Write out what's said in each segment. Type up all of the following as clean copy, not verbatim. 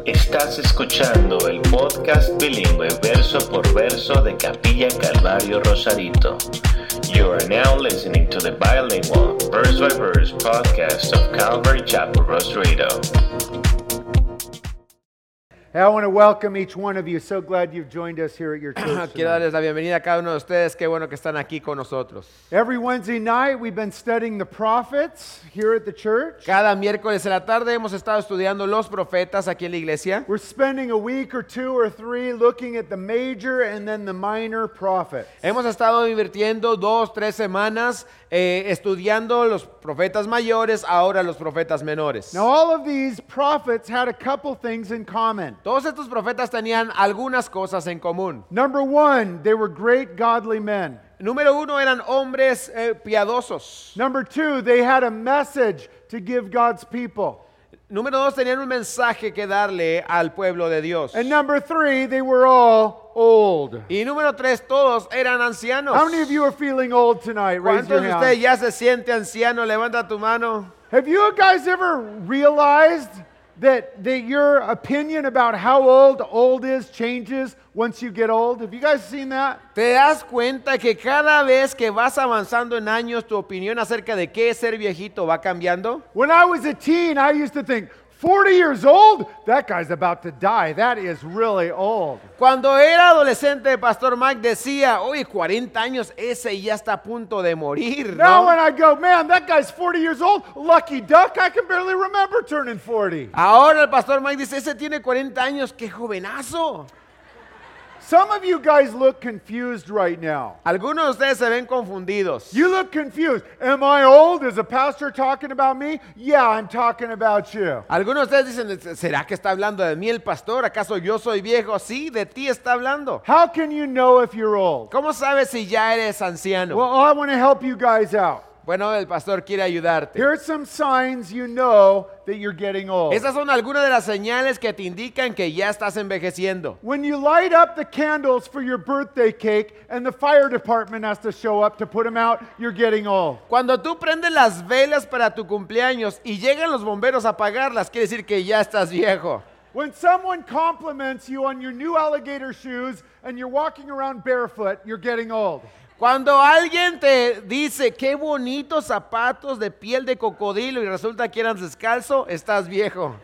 Estás escuchando el podcast bilingüe verso por verso de Capilla Calvario Rosarito. You are now listening to the bilingual verse by verse podcast of Calvary Chapel Rosarito. Hey, I want to welcome each one of you. So glad you've joined us here at your church Quiero tonight. darles la bienvenida a cada uno de ustedes. Qué bueno que están aquí con nosotros. Every Wednesday night, we've been studying the prophets here at the church. Cada miércoles en la tarde hemos estado estudiando los profetas aquí en la iglesia. We're spending a week or two or three looking at the major and then the minor prophets. Hemos estado invirtiendo 2-3 semanas estudiando los profetas mayores, ahora los profetas menores. Now, all of these prophets had a couple things in common. Todos estos profetas tenían algunas cosas en común. Number one, they were great godly men. Número uno, eran hombres piadosos. Number two, they had a message to give God's people. Número dos, tenían un mensaje que darle al pueblo de Dios. And number three, they were all old. Y número tres, todos eran ancianos. How many of you are feeling old tonight? Raise ¿Cuántos your de hand. ustedes ya se siente anciano? Levanta tu mano. Have you guys ever realized that your opinion about how old is changes once you get old? Have you guys seen that? ¿Te das cuenta que cada vez que vas avanzando en años, tu opinión acerca de qué es ser viejito va cambiando? When I was a teen, I used to think, 40 years old? That guy's about to die. That is really old. Cuando era adolescente, Pastor Mike decía, oye, 40 años, ese ya está a punto de morir, Now ¿no? when I go, man, that guy's 40 years old, lucky duck, I can barely remember turning 40. Ahora el Pastor Mike dice, ese tiene 40 años, qué jovenazo. Some of you guys look confused right now. Algunos de ustedes se ven confundidos. You look confused. Am I old? Is a pastor talking about me? Yeah, I'm talking about you. Algunos de ustedes dicen, ¿será que está hablando de mí el pastor? ¿Acaso yo soy viejo? Sí, de ti está hablando. How can you know if you're old? ¿Cómo sabes si ya eres anciano? Well, I want to help you guys out. Bueno, el pastor quiere ayudarte. Here are some signs you know that you're getting old. Estas son algunas de las señales que te indican que ya estás envejeciendo. When you light up the candles for your birthday cake and the fire department has to show up to put them out, you're getting old. Cuando tú prendes las velas para tu cumpleaños y llegan los bomberos a apagarlas, quiere decir que ya estás viejo. When someone compliments you on your new alligator shoes and you're walking around barefoot, you're getting old. Cuando alguien te dice, qué bonitos zapatos de piel de cocodrilo y resulta que eran descalzo, estás viejo.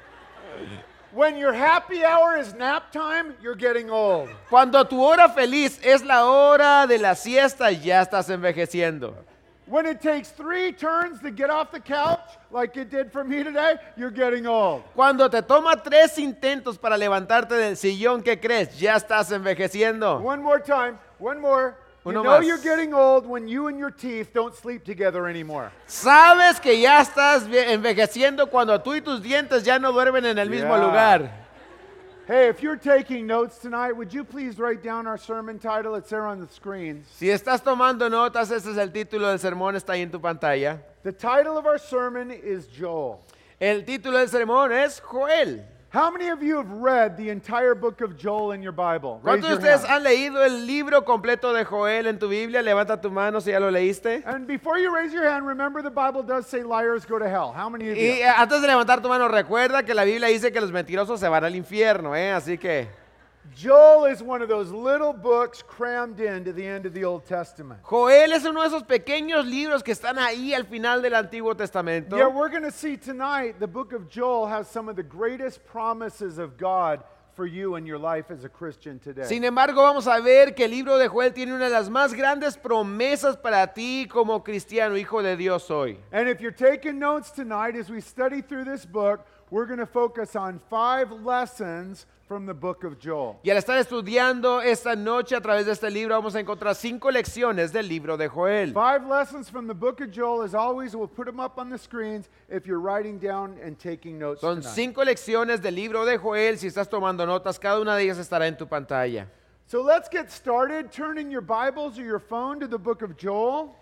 When your happy hour is nap time, you're getting old. Cuando tu hora feliz es la hora de la siesta, ya estás envejeciendo. When it takes 3 turns to get off the couch, like it did for me today, you're getting old. Cuando te toma 3 intentos para levantarte del sillón, ¿qué crees? Ya estás envejeciendo. One more time, one more. You Uno know más. you're getting old when you and your teeth don't sleep together anymore. Sabes que ya estás envejeciendo cuando tú y tus dientes ya no duermen en el mismo Yeah. lugar. Hey, if you're taking notes tonight, would you please write down our sermon title? It's there on the screens. Si estás tomando notas, ese es el título del sermón, está ahí en tu pantalla. The title of our sermon is Joel. El título del sermón es Joel. How many of you have read the entire book of Joel in your Bible? Raise ¿Cuántos de your ustedes hand. han leído el libro completo de Joel en tu Biblia? Levanta tu mano si ya lo leíste. And before you raise your hand, remember the Bible does say liars go to hell. How many of you? Y antes de levantar tu mano, recuerda que la Biblia dice que los mentirosos se van al infierno, ¿eh? Así que Joel is one of those little books crammed into the end of the Old Testament. Joel es uno de esos pequeños libros que están ahí al final del Antiguo Testamento. Yeah, we're going to see tonight the book of Joel has some of the greatest promises of God for you in your life as a Christian today. Sin embargo, vamos a ver que el libro de Joel tiene una de las más grandes promesas para ti como cristiano, hijo de Dios hoy. And if you're taking notes tonight as we study through this book, we're going to focus on 5 lessons from the book of Joel. Y al estar estudiando esta noche a través de este libro, vamos a encontrar 5 lecciones del libro de Joel. 5 lessons from the book of Joel. As always, we'll put them up on the screens if you're writing down and taking notes Son tonight. 5 lecciones del libro de Joel. Si estás tomando notas, cada una de ellas estará en tu pantalla. So let's get started. Turn in your Bibles or your phone to the book of Joel.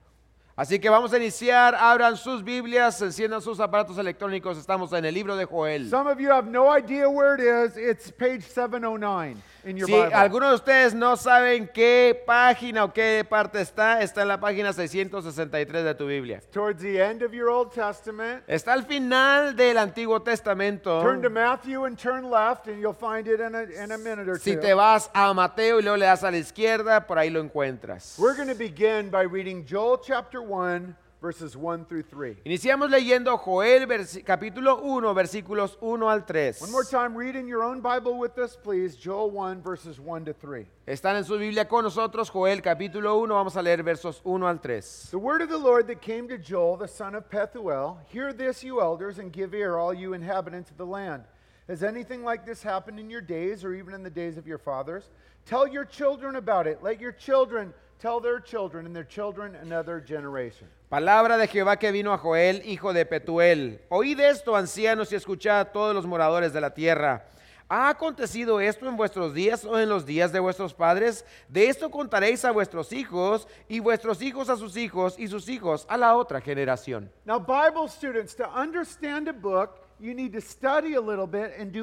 Así que vamos a iniciar. Abran sus Biblias, enciendan sus aparatos electrónicos. Estamos en el libro de Joel. Some of you have no idea where it is. It's page 709. in your Si Bible. algunos de ustedes no saben qué página o qué parte está en la página 663 de tu Biblia. Towards the end of your Old Testament, Está al final del Antiguo Testamento. turn to Matthew and turn left, and you'll find it in a minute or Si two. te vas a Mateo y luego le das a la izquierda, por ahí lo encuentras. We're going to begin by reading Joel chapter 1, verses 1 through 3. Iniciamos leyendo Joel capítulo 1, versículos 1 al 3. One more time, read in your own Bible with us, please. Joel 1, verses 1 to 3. Están en su Biblia con nosotros, Joel capítulo 1, vamos a leer versos 1 al 3. The word of the Lord that came to Joel, the son of Pethuel. Hear this, you elders, and give ear, all you inhabitants of the land. Has anything like this happened in your days, or even in the days of your fathers? Tell your children about it. Let your children tell their children, and their children another generation. Palabra de Jehová que vino a Joel, hijo de Petuel. Oíd esto, ancianos, y escuchad a todos los moradores de la tierra. ¿Ha acontecido esto en vuestros días o en los días de vuestros padres? De esto contaréis a vuestros hijos, y vuestros hijos a sus hijos, y sus hijos a la otra generación. Now, Bible students, to understand a book, you need to study a little bit and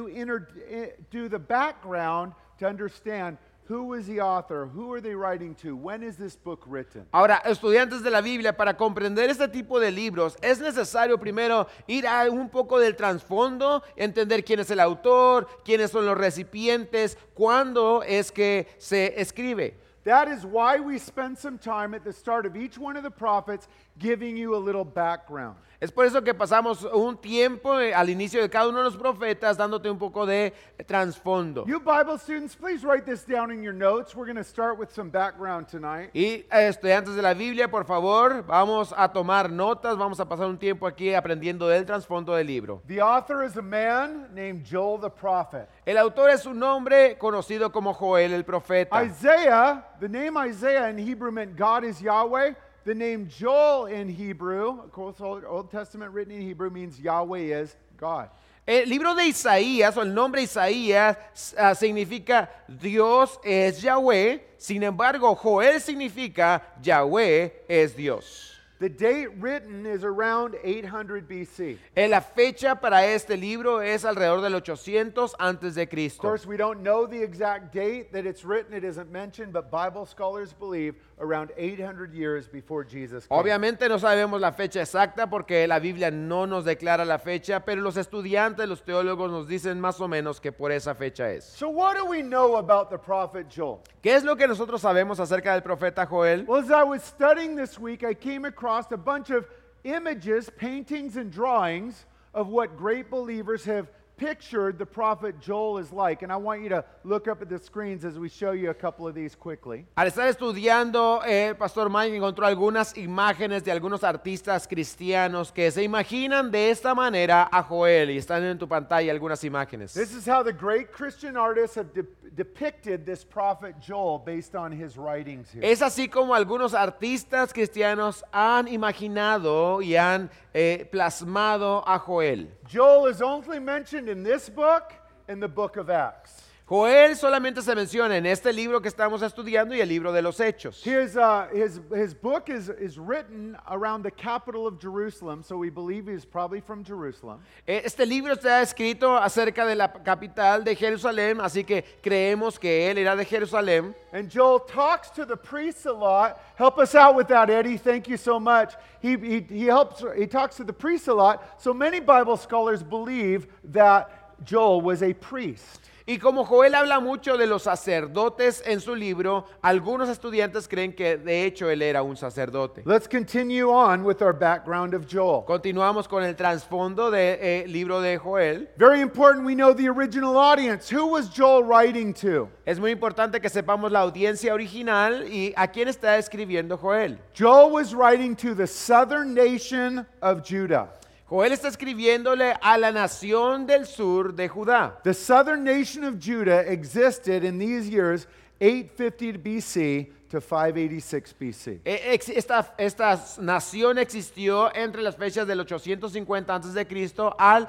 do the background to understand who is the author, who are they writing to, when is this book written. Ahora, estudiantes de la Biblia, para comprender este tipo de libros, es necesario primero ir a un poco del trasfondo, entender quién es el autor, quiénes son los recipientes, cuándo es que se escribe. That is why we spend some time at the start of each one of the prophets giving you a little background. Es por eso que pasamos un tiempo al inicio de cada uno de los profetas dándote un poco de trasfondo. You Bible students, please write this down in your notes. We're going to start with some background tonight. Y estudiantes de la Biblia, por favor, vamos a tomar notas, vamos a pasar un tiempo aquí aprendiendo del trasfondo del libro. The author is a man named Joel the prophet. El autor es un hombre conocido como Joel el profeta. Isaiah, the name Isaiah in Hebrew meant God is Yahweh. The name Joel in Hebrew, of course, Old Testament written in Hebrew means Yahweh is God. El libro de Isaías, o el nombre Isaías, significa Dios es Yahweh. Sin embargo, Joel significa Yahweh es Dios. The date written is around 800 BC. La fecha para este libro es alrededor del 800 antes de Of Cristo. course, we don't know the exact date that it's written. It isn't mentioned, but Bible scholars believe around 800 years before Jesus came. Obviamente no sabemos la fecha exacta porque la Biblia no nos declara la fecha, pero los estudiantes, los teólogos nos dicen más o menos que por esa fecha es. So what do we know about the prophet Joel? ¿Qué es lo que nosotros sabemos acerca del profeta Joel? Well, as I was studying this week, I came across a bunch of images, paintings, and drawings of what great believers have pictured the prophet Joel is like. And I want you to look up at the screens as we show you a couple of these quickly. Al estar estudiando, Pastor Mike encontró algunas imágenes de algunos artistas cristianos que se imaginan de esta manera a Joel, y están en tu pantalla algunas imágenes. This is how the great Christian artists have depicted this prophet Joel based on his writings here. Es así como algunos artistas cristianos han imaginado y han plasmado a Joel. Joel is only mentioned in this book and the book of Acts. Joel solamente se menciona en este libro que estamos estudiando y el libro de los Hechos. His book is written around the capital of Jerusalem, so we believe he's probably from Jerusalem. Este libro está escrito acerca de la capital de Jerusalén, así que creemos que él era de Jerusalén. And Joel talks to the priests a lot. Help us out with that, Eddie. Thank you so much. He talks to the priests a lot. So many Bible scholars believe that Joel was a priest. Y como Joel habla mucho de los sacerdotes en su libro, algunos estudiantes creen que de hecho él era un sacerdote. Let's continue on with our background of Joel. Continuamos con el trasfondo del libro de Joel. Very important we know the original audience. Who was Joel writing to? Es muy importante que sepamos la audiencia original y a quién está escribiendo Joel. Joel was writing to the southern nation of Judah. Joel está escribiéndole a la nación del sur de Judá. The southern nation of Judah existed in these years 850 BC to 586 BC. Esta nación existió entre las fechas del 850 a.C. al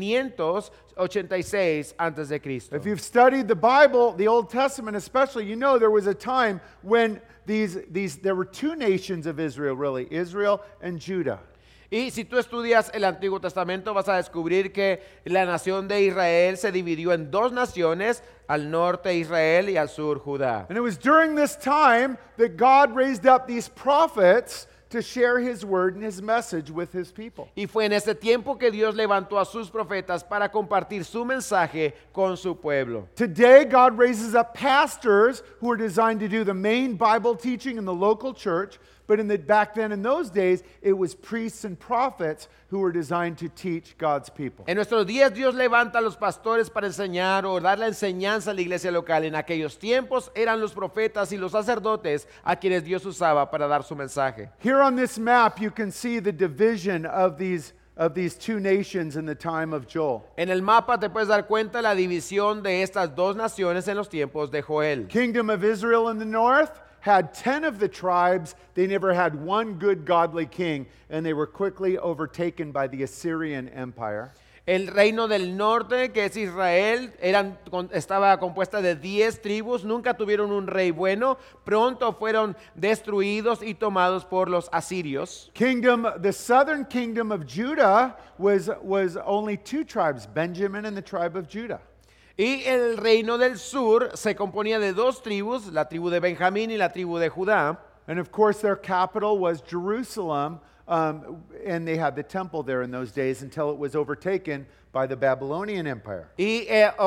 586 a.C. If you've studied the Bible, the Old Testament especially, you know there was a time when there were two nations of Israel, really, Israel and Judah. Y si tú estudias el Antiguo Testamento vas a descubrir que la nación de Israel se dividió en dos naciones, al norte Israel y al sur Judá. And it was during this time that God raised up these prophets to share his word and his message with his people. Y fue en este tiempo que Dios levantó a sus profetas para compartir su mensaje con su pueblo. Today, God raises up pastors who are designed to do the main Bible teaching in the local church, but back then in those days, it was priests and prophets who were designed to teach God's people. En nuestros días Dios levanta a los pastores para enseñar o dar la enseñanza a la iglesia local. En aquellos tiempos eran los profetas y los sacerdotes a quienes Dios usaba para dar su mensaje. Here on this map, you can see the division of these two nations in the time of Joel. En el mapa te puedes dar cuenta la división de estas dos naciones en los tiempos de Joel. Kingdom of Israel in the north had 10 of the tribes. They never had one good godly king, and they were quickly overtaken by the Assyrian Empire. El reino del norte, que es Israel, estaba compuesta de 10 tribus, nunca tuvieron un rey bueno, pronto fueron destruidos y tomados por los asirios. The southern kingdom of Judah was only 2 tribes, Benjamin and the tribe of Judah. Y el reino del sur se componía de 2 tribus, la tribu de Benjamín y la tribu de Judá. And of course their capital was Jerusalem, and they had the temple there in those days until it was overtaken by the Babylonian Empire. Y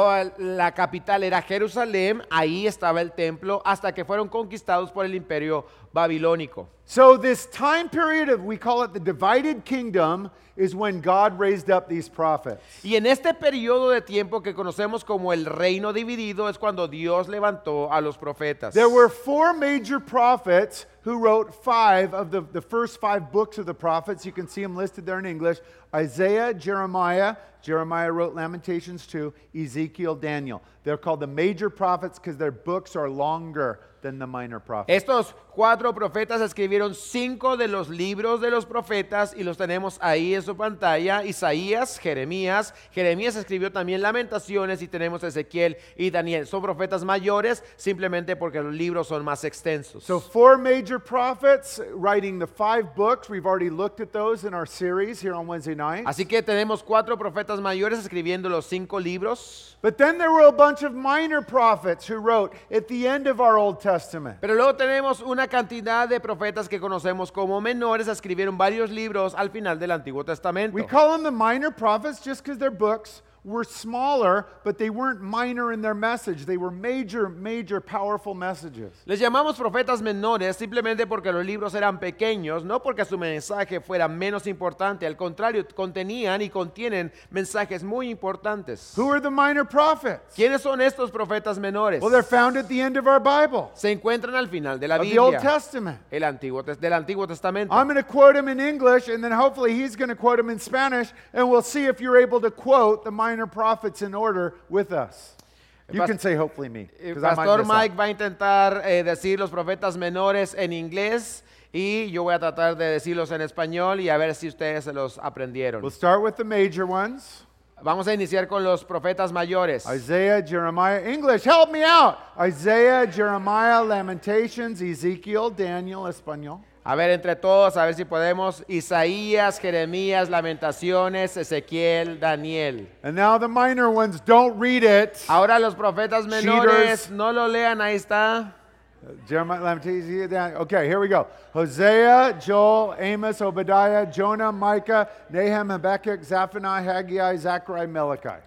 la capital era Jerusalén, ahí estaba el templo, hasta que fueron conquistados por el imperio babilónico. So this time period we call it the divided kingdom, is when God raised up these prophets. Y en este periodo de tiempo que conocemos como el reino dividido es cuando Dios levantó a los profetas. There were 4 major prophets who wrote 5 of the first 5 books of the prophets. You can see them listed there in English. Isaiah, Jeremiah wrote Lamentations 2, Ezekiel, Daniel. They're called the major prophets because their books are longer than the minor prophets. Estos 4 profetas escribieron 5 de los libros de los profetas y los tenemos ahí en su pantalla. Isaías, Jeremías escribió también Lamentaciones y tenemos Ezequiel y Daniel. Son profetas mayores simplemente porque los libros son más extensos. So 4 major prophets writing the 5 books. We've already looked at those in our series here on Wednesday night. Así que tenemos 4 profetas mayores escribiendo los 5 libros. But then there were a bunch of minor prophets who wrote at the end of our Old Testament. Pero luego tenemos una cantidad de profetas que conocemos como menores, escribieron varios libros al final del Antiguo Testamento. We call them the minor prophets just because their books were smaller, but they weren't minor in their message. They were major, powerful messages. Les llamamos profetas menores simplemente porque los libros eran pequeños, no porque su mensaje fuera menos importante. Al contrario, contenían y contienen mensajes muy importantes. Who are the minor prophets? ¿Quiénes son estos profetas menores? Well, they're found at the end of our Bible, Se encuentran al final de la of the Old Biblia, Testament. del Antiguo Testamento. I'm going to quote him in English, and then hopefully he's going to quote him in Spanish, and we'll see if you're able to quote the minor prophets in order with us. You can say hopefully me, because I might Pastor mess Mike up. va a intentar decir los profetas menores en inglés y yo voy a tratar de decirlos en español y a ver si ustedes se los aprendieron. We'll start with the major ones. Vamos a iniciar con los profetas mayores. Isaiah, Jeremiah, English, help me out. Isaiah, Jeremiah, Lamentations, Ezekiel, Daniel, Español. A ver, entre todos, a ver si podemos. Isaías, Jeremías, Lamentaciones, Ezequiel, Daniel. And now the minor ones, don't read it. Ahora los profetas menores, Cheaters. no lo lean, ahí está. Jeremiah, Lamentations, Daniel. Okay, here we go. Hosea, Joel, Amos, Obadiah, Jonah, Micah, Nahum, Habakkuk, Zephaniah, Haggai, Zechariah, Malachi.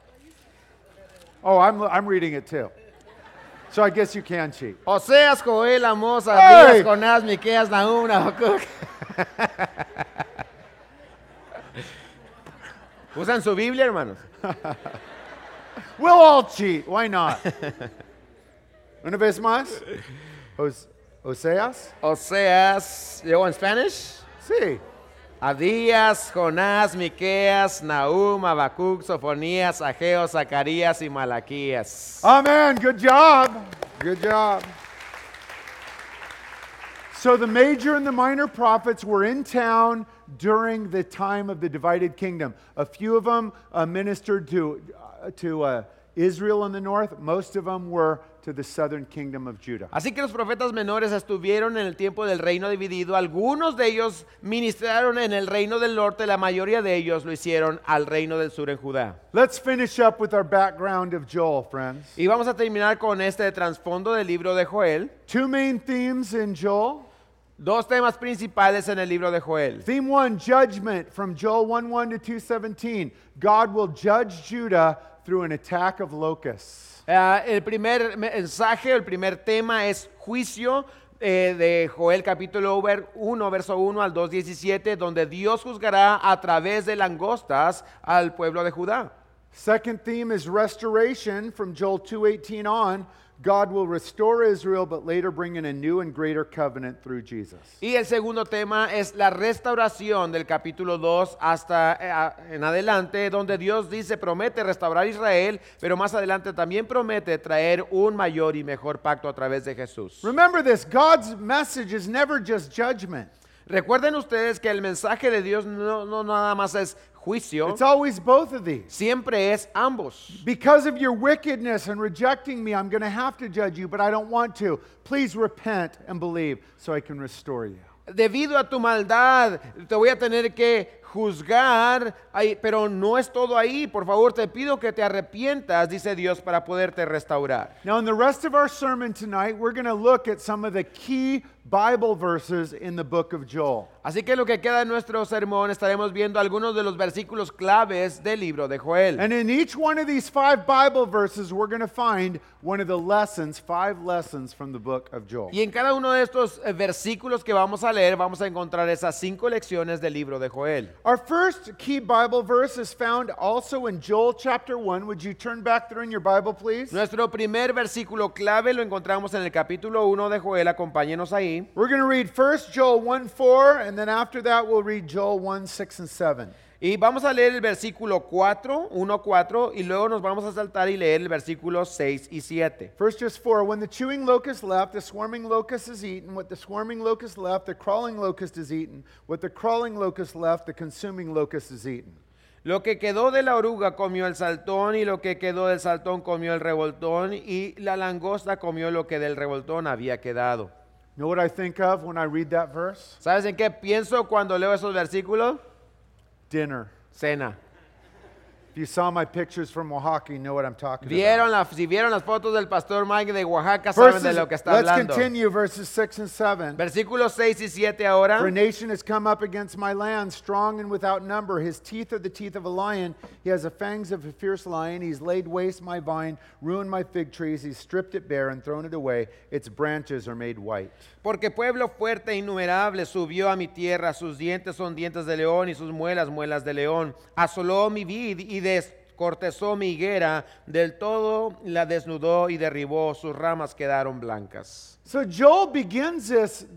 Oh, I'm reading it too. So I guess you can cheat. Oseas, Joel, Amós, Hey! Abdías, Jonás, Miqueas, Nahum, Habacuc. ¿Usan su Biblia, hermanos? We'll all cheat. Why not? Una vez más. Oseas? Oseas, ¿llegó en Spanish? Sí. Abdías, Jonás, Miqueas, Nahum, Habacuc, Sofonías, Ageo, Zacarías y Malaquías. Amen. Good job. Good job. So the major and the minor prophets were in town during the time of the divided kingdom. A few of them ministered to Israel in the north, most of them were to the southern kingdom of Judah. Así que los profetas menores estuvieron en el tiempo del reino dividido. Algunos de ellos ministraron en el reino del norte, la mayoría de ellos lo hicieron al reino del sur en Judá. Let's finish up with our background of Joel, friends. Y vamos a terminar con este trasfondo del libro de Joel. Two main themes in Joel. Dos temas principales en el libro de Joel. Theme 1, judgment, from Joel 1:1 to 2:17. God will judge Judah through an attack of locusts. El primer mensaje, el primer tema es juicio de Joel capítulo 1, verso 1 al 2:17, donde Dios juzgará a través de langostas al pueblo de Judá. Second theme is restoration, from Joel 2:18 on. God will restore Israel, but later bring in a new and greater covenant through Jesus. Y el segundo tema es la restauración del capítulo 2 hasta en adelante, donde Dios dice, promete restaurar Israel, pero más adelante también promete traer un mayor y mejor pacto a través de Jesús. Remember this, God's message is never just judgment. Recuerden ustedes que el mensaje de Dios no nada más es juicio, It's always both of these. siempre es ambos. Because of your wickedness and rejecting me, I'm going to have to judge you, but I don't want to. Please repent and believe so I can restore you. Debido a tu maldad, te voy a tener que juzgar, pero no es todo ahí. Por favor, te pido que te arrepientas, dice Dios, para poderte restaurar. Now, in the rest of our sermon tonight, we're going to look at some of the key Bible verses in the book of Joel. Así que lo que queda en nuestro sermón estaremos viendo algunos de los versículos claves del libro de Joel. And in each one of these 5 Bible verses, we're going to find one of the lessons, 5 lessons from the book of Joel. Y en cada uno de estos versículos que vamos a leer, vamos a encontrar esas 5 lecciones del libro de Joel. Our first key Bible verse is found also in Joel chapter 1. Would you turn back there in your Bible, please? Nuestro primer versículo clave lo encontramos en el capítulo 1 de Joel. Acompáñenos ahí. We're going to read first Joel 1:4, and then after that we'll read Joel 1:6 and 7. Y vamos a leer el versículo 4, 1:4, y luego nos vamos a saltar y leer el versículo 6 y 7. First, just 4. When the chewing locust left, the swarming locust is eaten. What the swarming locust left, the crawling locust is eaten. What the crawling locust left, the consuming locust is eaten. Lo que quedó de la oruga comió el saltón, y lo que quedó del saltón comió el revoltón, y la langosta comió lo que del revoltón había quedado. Know what I think of when I read that verse? ¿Sabes en qué pienso cuando leo esos versículos? Dinner. Cena. If you saw my pictures from Oaxaca, you know what I'm talking about. Si vieron las fotos del pastor Mike de Oaxaca, saben de lo que está Let's hablando. continue verses 6 and 7. Versículos 6 y 7 ahora. For a nation has come up against my land, strong and without number. His teeth are the teeth of a lion. He has the fangs of a fierce lion. He's laid waste my vine, ruined my fig trees. He's stripped it bare and thrown it away. Its branches are made white. Porque pueblo fuerte e innumerable subió a mi tierra, sus dientes son dientes de león y sus muelas, muelas de león. Asoló mi vid y descortezó mi higuera, del todo la desnudó y derribó, sus ramas quedaron blancas. So Joel begins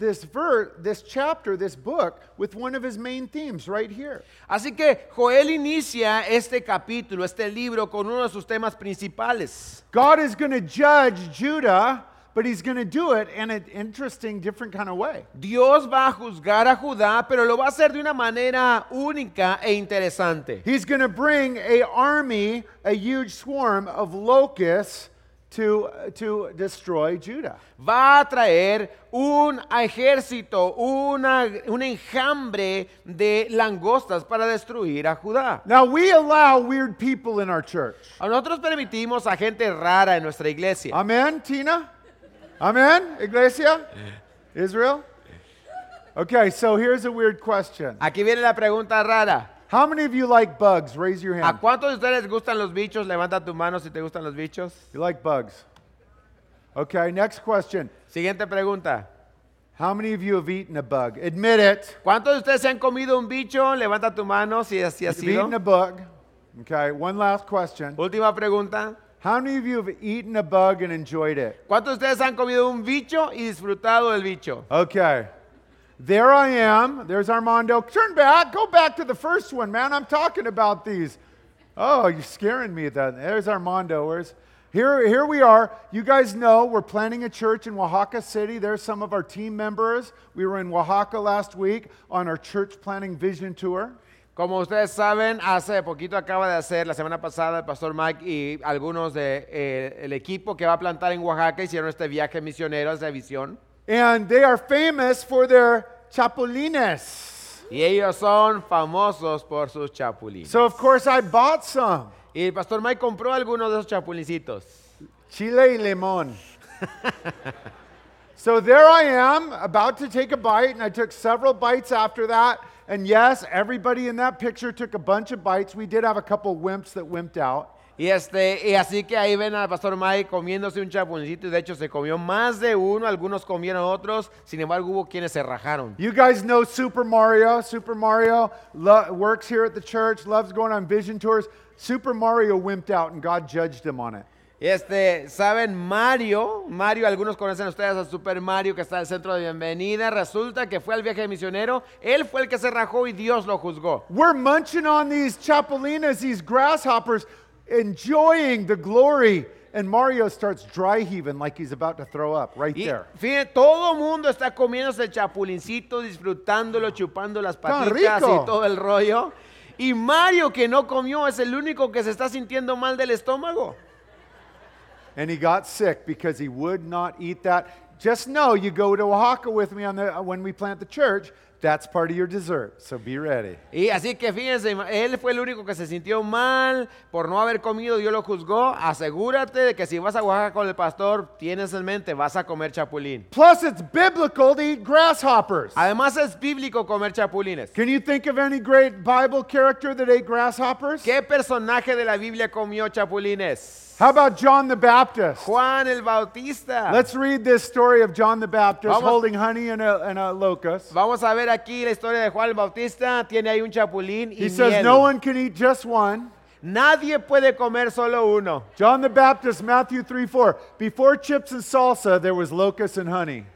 this chapter, this book, with one of his main themes right here. Así que Joel inicia este capítulo, este libro, con uno de sus temas principales. God is going to judge Judah, but he's going to do it in an interesting, different kind of way. Dios va a juzgar a Judá, pero lo va a hacer de una manera única e interesante. He's going to bring an army, a huge swarm of locusts to destroy Judah. Va a traer un ejército, un enjambre de langostas para destruir a Judá. Now, we allow weird people in our church. A nosotros permitimos a gente rara en nuestra iglesia. Amen, Tina? Amen, Iglesia? Israel? Okay, so here's a weird question. Aquí viene la pregunta rara. How many of you like bugs? Raise your ¿A hand. cuántos de ustedes les gustan los bichos? Levanta tu mano si te gustan los bichos. You like bugs? Okay, next question. Siguiente pregunta. How many of you have eaten a bug? Admit it. ¿Cuántos de ustedes se han comido un bicho? Levanta tu mano si así ha You've sido. eaten a bug. Okay, one last question. Última pregunta. How many of you have eaten a bug and enjoyed it? ¿Cuántos de ustedes han comido un bicho y disfrutado del bicho? Okay. There I am. There's Armando. Turn back. Go back to the first one, man. I'm talking about these. Oh, you're scaring me. There's Armando. Here we are. You guys know we're planning a church in Oaxaca City. There's some of our team members. We were in Oaxaca last week on our church planning vision tour. Como ustedes saben, hace poquito acaba de hacer, la semana pasada, el pastor Mike y algunos del equipo que va a plantar en Oaxaca hicieron este viaje misionero, esta visión. And they are famous for their chapulines. Y ellos son famosos por sus chapulines. So, of course, I bought some. Y el pastor Mike compró algunos de esos chapulincitos. Chile y limón. So there I am, about to take a bite, and I took several bites after that. And yes, everybody in that picture took a bunch of bites. We did have a couple wimps that wimped out. Y así que ahí ven al pastor Mike comiéndose un chapulincito y de hecho se comió más de uno, algunos comieron otros, sin embargo hubo quienes se rajaron. You guys know Super Mario. Super Mario works here at the church, loves going on vision tours. Super Mario wimped out and God judged him on it. ¿Saben Mario, algunos conocen ustedes a Super Mario que está en el centro de bienvenida? Resulta que fue al viaje misionero, él fue el que se rajó y Dios lo juzgó. We're munching on these chapulines, these grasshoppers, enjoying the glory. And Mario starts dry heaving like he's about to throw up right Y there. fíjense, todo el mundo está comiéndose el chapulincito, disfrutándolo, chupando las ¡Tan patitas rico! y todo el rollo. Y Mario, que no comió, es el único que se está sintiendo mal del estómago. And he got sick because he would not eat that. Just know you go to Oaxaca with me when we plant the church. That's part of your dessert, so be ready. Y así que fíjense, él fue el único que se sintió mal por no haber comido, Dios lo juzgó. Asegúrate de que si vas a Oaxaca con el pastor, tienes en mente, vas a comer chapulín. Plus, it's biblical to eat grasshoppers. Además es bíblico comer chapulines. Can you think of any great Bible character that ate grasshoppers? ¿Qué personaje de la Biblia comió chapulines? How about John the Baptist? Juan el Bautista. Let's read this story of John the Baptist Vamos- holding honey and a locust. Vamos a ver aquí la historia de Juan el Bautista. Tiene ahí un chapulín y He says miel. no one can eat just one. Nadie puede comer solo uno. John the Baptist, Matthew 3:4. Before chips and salsa, there was locusts and honey.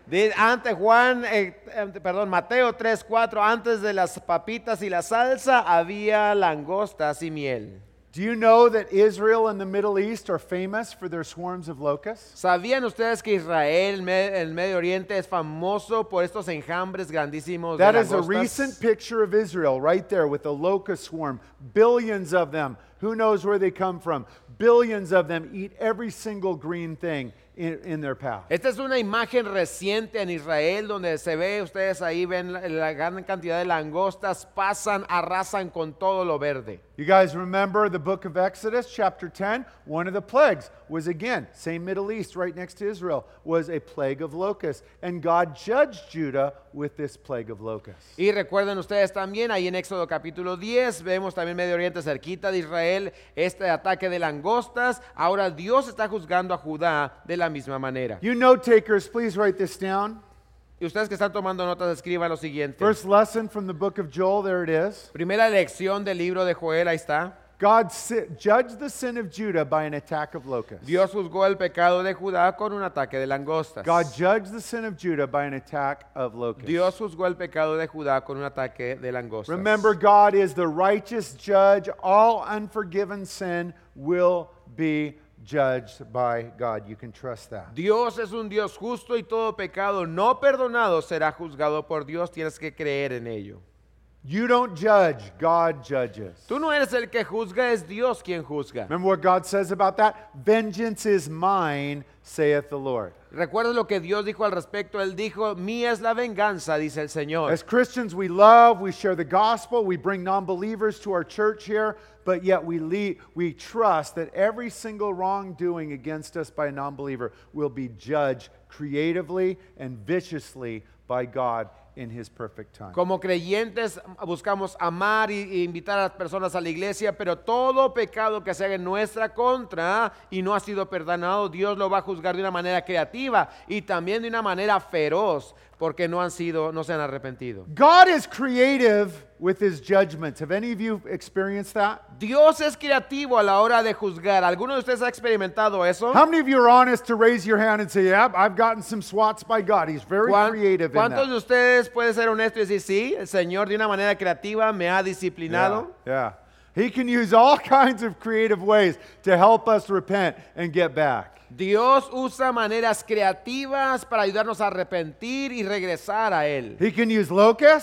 Mateo 3:4, antes de las papitas y la salsa había langostas y miel. Do you know that Israel and the Middle East are famous for their swarms of locusts? ¿Sabían ustedes que Israel, el Medio Oriente, es famoso por estos enjambres grandísimos That de is a langostas? recent picture of Israel right there with a locust swarm. Billions of them. Who knows where they come from? Billions of them eat every single green thing in their path. Esta es una imagen reciente en Israel donde se ve, ustedes ahí ven la gran cantidad de langostas, pasan, arrasan con todo lo verde. You guys remember the book of Exodus, chapter 10? One of the plagues was, again, same Middle East, right next to Israel, was a plague of locusts. And God judged Judah with this plague of locusts. Y recuerden ustedes también, ahí en Éxodo capítulo 10, vemos también Medio Oriente cerquita de Israel, este ataque de langostas. Ahora Dios está juzgando a Judá de la misma manera. You note takers, please write this down. Y ustedes que están tomando notas, escriban lo siguiente. First lesson from the book of Joel, there it is. Primera lección del libro de Joel, ahí está. God judged the sin of Judah by an attack of locusts. Dios juzgó el pecado de Judá con un ataque de langostas. God judged the sin of Judah by an attack of locusts. Dios juzgó el pecado de Judá con un ataque de langostas. Remember, God is the righteous judge. All unforgiven sin will be judged by God. You can trust that. Dios es un Dios justo y todo pecado no perdonado será juzgado por Dios. Tienes que creer en ello. You don't judge, God judges. Tú no eres el que juzga, es Dios quien juzga. Remember what God says about that? Vengeance is mine, saith the Lord. ¿Recuerdas lo que Dios dijo al respecto? Él dijo, mía es la venganza, dice el Señor. As Christians, we love, we share the gospel, we bring non-believers to our church here, but yet we trust that every single wrongdoing against us by a non-believer will be judged creatively and viciously by God in His perfect time. Como creyentes buscamos amar y invitar a las personas a la iglesia, pero todo pecado que se haga en nuestra contra y no ha sido perdonado, Dios lo va a juzgar de una manera creativa y también de una manera feroz, porque no se han arrepentido. God is creative with His judgments. Have any of you experienced that? Dios es creativo a la hora de juzgar. ¿Alguno de ustedes ha experimentado eso? How many of you are honest to raise your hand and say, yeah, I've gotten some swats by God. He's very creative in ¿Cuántos de that. ustedes pueden ser honestos y decir, sí, el Señor de una manera creativa me ha disciplinado? Yeah. He can use all kinds of creative ways to help us repent and get back. Dios usa maneras creativas para ayudarnos a arrepentir y regresar a Él. He can use locusts.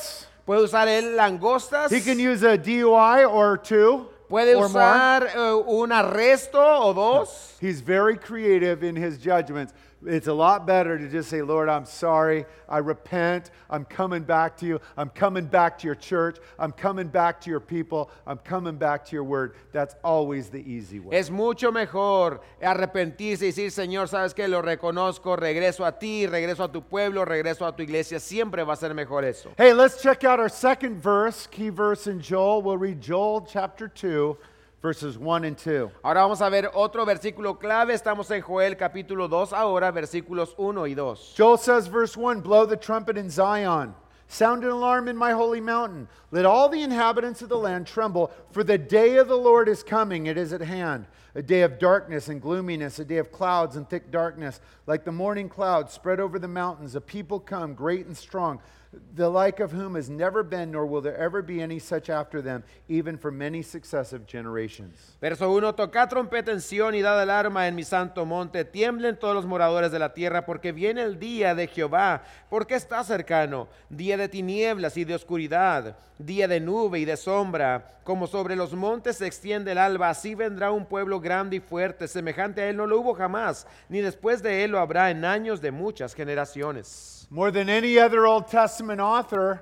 Puede usar él langostas. He can use a DUI or two. Puede or more. usar un arresto o dos. He's very creative in his judgments. It's a lot better to just say, Lord, I'm sorry. I repent. I'm coming back to you. I'm coming back to your church. I'm coming back to your people. I'm coming back to your word. That's always the easy way. Es mucho mejor arrepentirse y decir, Señor, sabes que lo reconozco, regreso a ti, regreso a tu pueblo, regreso a tu iglesia. Siempre va a ser mejor eso. Hey, let's check out our second verse, key verse in Joel. We'll read Joel chapter 2, verses 1 and 2. Ahora vamos a ver otro versículo clave. Estamos en Joel capítulo 2 ahora, versículos 1 y 2. Joel says, verse 1, blow the trumpet in Zion. Sound an alarm in my holy mountain. Let all the inhabitants of the land tremble, for the day of the Lord is coming. It is at hand. A day of darkness and gloominess, a day of clouds and thick darkness, like the morning clouds spread over the mountains. A people come, great and strong, the like of whom has never been, nor will there ever be any such after them, even for many successive generations. Verso 1, tocad trompeta en Sión y dad alarma en mi santo monte, tiemblen todos los moradores de la tierra, porque viene el día de Jehová, porque está cercano, día de tinieblas y de oscuridad, día de nube y de sombra, como sobre los montes se extiende el alba, así vendrá un pueblo grande y fuerte, semejante a él no lo hubo jamás, ni después de él lo habrá en años de muchas generaciones. More than any other Old Testament author,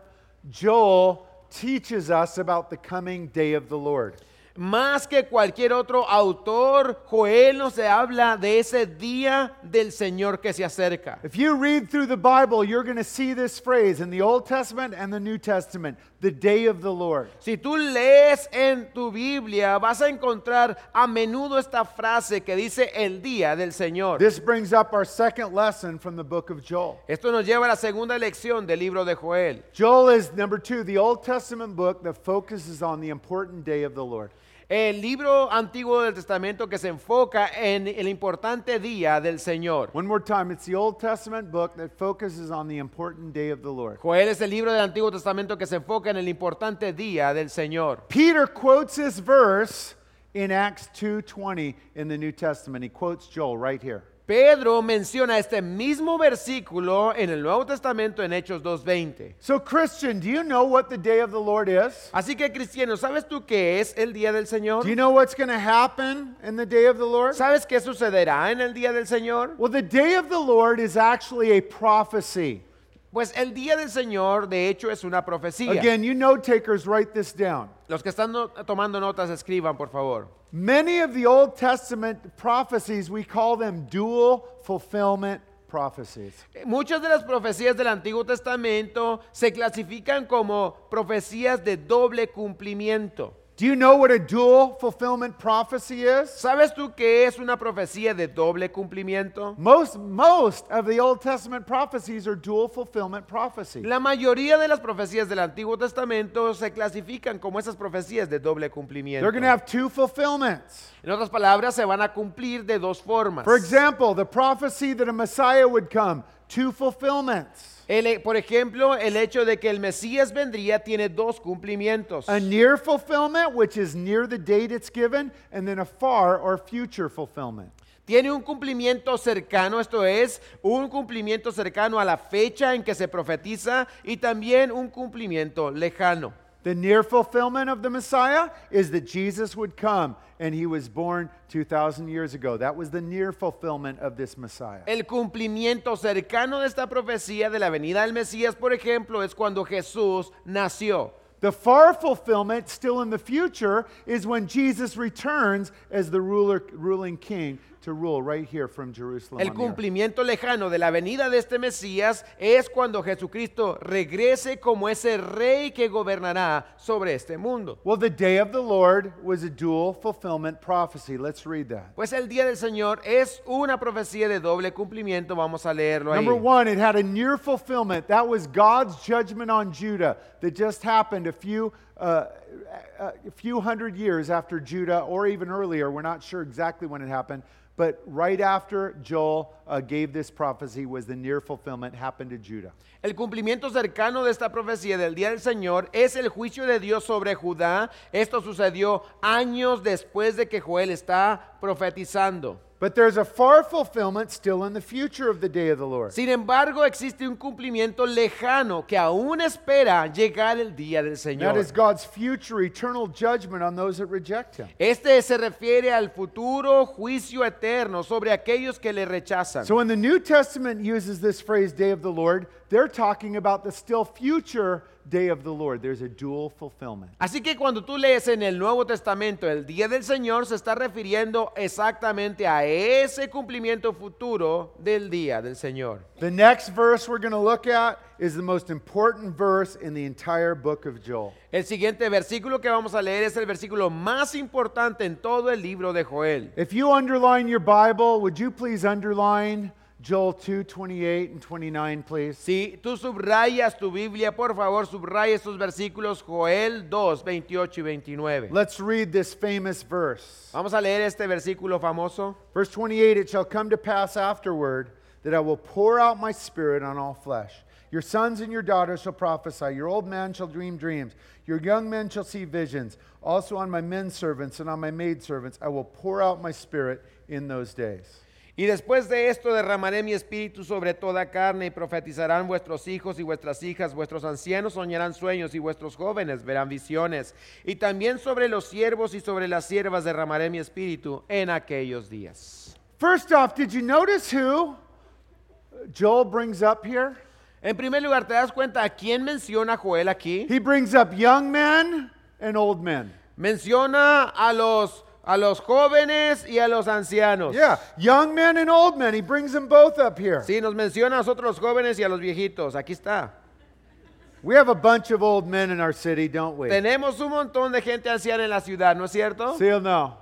Joel teaches us about the coming day of the Lord. Más que cualquier otro autor, Joel nos habla de ese día del Señor que se acerca. If you read through the Bible, you're going to see this phrase in the Old Testament and the New Testament, the day of the Lord. Si tú lees en tu Biblia, vas a encontrar a menudo esta frase que dice el día del Señor. This brings up our second lesson from the book of Joel. Esto nos lleva a la segunda lección del libro de Joel. Joel is, number 2, the Old Testament book that focuses on the important day of the Lord. El libro antiguo del Testamento que se enfoca en el importante día del Señor. One more time, it's the Old Testament book that focuses on the important day of the Lord. Joel es el libro del Antiguo Testamento que se enfoca en el importante día del Señor. Peter quotes this verse in Acts 2:20 in the New Testament. He quotes Joel right here. Pedro menciona este mismo versículo en el Nuevo Testamento en Hechos 2:20. So Christian, do you know what the day of the Lord is? Así que cristiano, ¿sabes tú qué es el día del Señor? Do you know what's going to happen in the day of the Lord? ¿Sabes qué sucederá en el día del Señor? Well, the day of the Lord is actually a prophecy. Pues el día del Señor, de hecho, es una profecía. Again, you note takers, write this down. Los que están tomando notas, escriban, por favor. Many of the Old Testament prophecies, we call them dual fulfillment prophecies. Muchas de las profecías del Antiguo Testamento se clasifican como profecías de doble cumplimiento. Do you know what a dual fulfillment prophecy is? ¿Sabes tú qué es una profecía de doble cumplimiento? Most of the Old Testament prophecies are dual fulfillment prophecies. La mayoría de las profecías del Antiguo Testamento se clasifican como esas profecías de doble cumplimiento. They're going to have two fulfillments. En otras palabras, se van a cumplir de dos formas. For example, the prophecy that a Messiah would come, two fulfillments. Por ejemplo, el hecho de que el Mesías vendría tiene dos cumplimientos. A near fulfillment, which is near the date it's given, and then a far or future fulfillment. Tiene un cumplimiento cercano, esto es, un cumplimiento cercano a la fecha en que se profetiza y también un cumplimiento lejano. The near fulfillment of the Messiah is that Jesus would come and he was born 2,000 years ago. That was the near fulfillment of this Messiah. El cumplimiento cercano de esta profecía de la venida del Mesías, por ejemplo, es cuando Jesús nació. The far fulfillment, still in the future, is when Jesus returns as the ruling king to rule right here from Jerusalem. El on the earth. cumplimiento lejano de la venida de este Mesías es cuando Jesucristo regrese como ese rey que gobernará sobre este mundo. Well, the day of the Lord was a dual fulfillment prophecy. Let's read that. Pues el día del Señor es una profecía de doble cumplimiento. Vamos a leerlo ahí. Number 1, it had a near fulfillment. That was God's judgment on Judah that just happened a few hundred years after Judah, or even earlier. We're not sure exactly when it happened. But right after Joel gave this prophecy was the near fulfillment happened to Judah. El cumplimiento cercano de esta profecía del día del Señor es el juicio de Dios sobre Judá. Esto sucedió años después de que Joel está profetizando. But there's a far fulfillment still in the future of the day of the Lord. Sin embargo, existe un cumplimiento lejano que aún espera llegar el día del That Señor. is God's future eternal judgment on those that reject Him. Este se refiere al futuro juicio eterno sobre aquellos que le rechazan. So when the New Testament uses this phrase, day of the Lord, they're talking about the still future day of the Lord. There's a dual fulfillment. Así que cuando tú lees en el Nuevo Testamento el día del Señor, se está refiriendo exactamente a ese cumplimiento futuro del día del Señor. The next verse we're going to look at is the most important verse in the entire book of Joel. El siguiente versículo que vamos a leer es el versículo más importante en todo el libro de Joel. If you underline your Bible, would you please underline Joel 2:28 and 29, please? Si tú subrayas tu Biblia, por favor, subraya estos versículos Joel 2, 28 y 29. Let's read this famous verse. Vamos a leer este versículo famoso. Verse 28, it shall come to pass afterward that I will pour out my spirit on all flesh. Your sons and your daughters shall prophesy. Your old man shall dream dreams. Your young men shall see visions. Also on my men servants and on my maid servants I will pour out my spirit in those days. Y después de esto derramaré mi espíritu sobre toda carne y profetizarán vuestros hijos y vuestras hijas, vuestros ancianos soñarán sueños y vuestros jóvenes verán visiones. Y también sobre los siervos y sobre las siervas derramaré mi espíritu en aquellos días. First off, did you notice who Joel brings up here? En primer lugar, ¿te das cuenta a quién menciona Joel aquí? He brings up young men and old men. Menciona a los jóvenes y a los ancianos. Yeah, young men and old men. He brings them both up here. Sí, nos menciona a nosotros los jóvenes y a los viejitos. Aquí está. We have a bunch of old men in our city, don't we? Tenemos un montón de gente anciana en la ciudad, ¿no es cierto? See or no?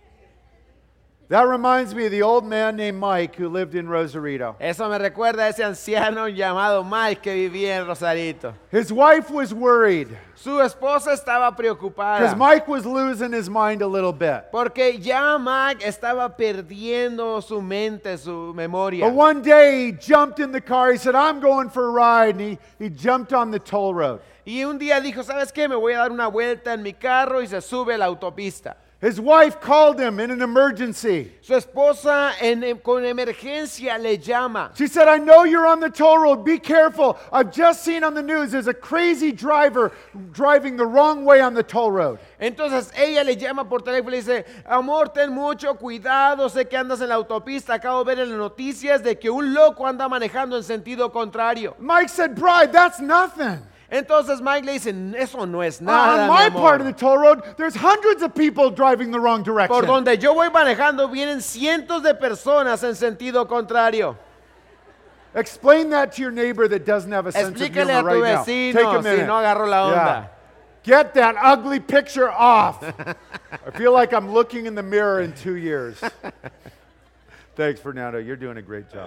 That reminds me of the old man named Mike who lived in Rosarito. Eso me recuerda a ese anciano llamado Mike que vivía en Rosarito. His wife was worried Su esposa estaba because preocupada Mike was losing his mind a little bit. porque ya Mike estaba perdiendo su mente, su memoria. But one day he jumped in the car. He said, I'm going for a ride. And he jumped on the toll road. Y un día dijo, ¿sabes qué? Me voy a dar una vuelta en mi carro y se sube a la autopista. His wife called him in an emergency. Su esposa con emergencia le llama. She said, I know you're on the toll road. Be careful. I've just seen on the news there's a crazy driver driving the wrong way on the toll road. Entonces ella le llama por teléfono y le dice, amor, ten mucho cuidado, sé que andas en la autopista, acabo de ver en las noticias de que un loco anda manejando en sentido contrario. Mike said, Bride, that's nothing. Entonces Mike le dice, eso no es nada, On mi my amor. part of the toll road, there's hundreds of people driving the wrong Por direction. donde yo voy manejando vienen cientos de personas en sentido contrario. Explain that to your neighbor that doesn't have a sense of Explícale humor a tu right now. vecino Take a si minute. no agarró la onda. Get that ugly picture off. I feel like I'm looking in the mirror in 2 years. Thanks, Fernando. You're doing a great job.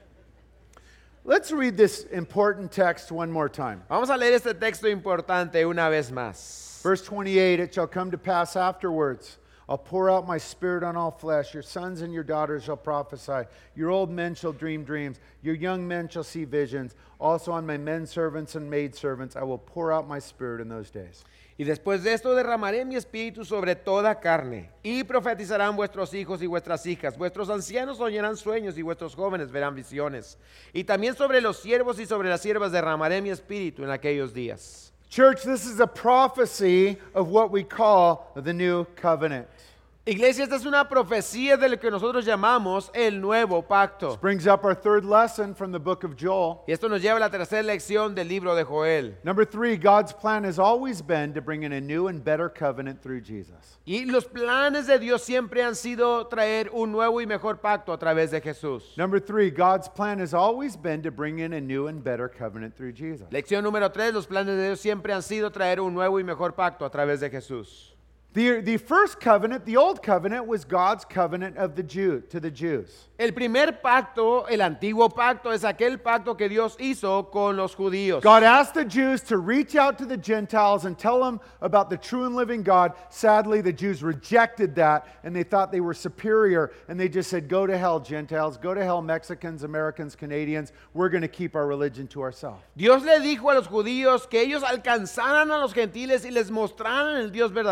Let's read this important text one more time. Vamos a leer este texto importante una vez más. Verse 28, it shall come to pass afterwards. I'll pour out my spirit on all flesh. Your sons and your daughters shall prophesy. Your old men shall dream dreams. Your young men shall see visions. Also on my men servants and maid servants I will pour out my spirit in those days. Y después de esto derramaré mi espíritu sobre toda carne, y profetizarán vuestros hijos y vuestras hijas, vuestros ancianos soñarán sueños y vuestros jóvenes verán visiones. Y también sobre los siervos y sobre las siervas derramaré mi espíritu en aquellos días. Church, this is a prophecy of what we call the new covenant. Iglesia, esta es una profecía de lo que nosotros llamamos el nuevo pacto. Brings up our third lesson from the book of Joel. Y esto nos lleva a la tercera lección del libro de Joel. Number 3, God's plan has always been to bring in a new and better covenant through Jesus. Y los planes de Dios siempre han sido traer un nuevo y mejor pacto a través de Jesús. Number 3, God's plan has always been to bring in a new and better covenant through Jesus. Lección número 3, los planes de Dios siempre han sido traer un nuevo y mejor pacto a través de Jesús. The first covenant, the old covenant, was God's covenant of the to the Jews. El primer pacto, el antiguo pacto, es aquel pacto que Dios hizo con los judíos. God asked the Jews to reach out to the Gentiles and tell them about the true and living God. Sadly, the Jews rejected that and they thought they were superior and they just said, go to hell, Gentiles, go to hell, Mexicans, Americans, Canadians. We're going to keep our religion to ourselves. Dios le dijo a los judíos que ellos alcanzaran a los gentiles y les mostraran el Dios verdadero,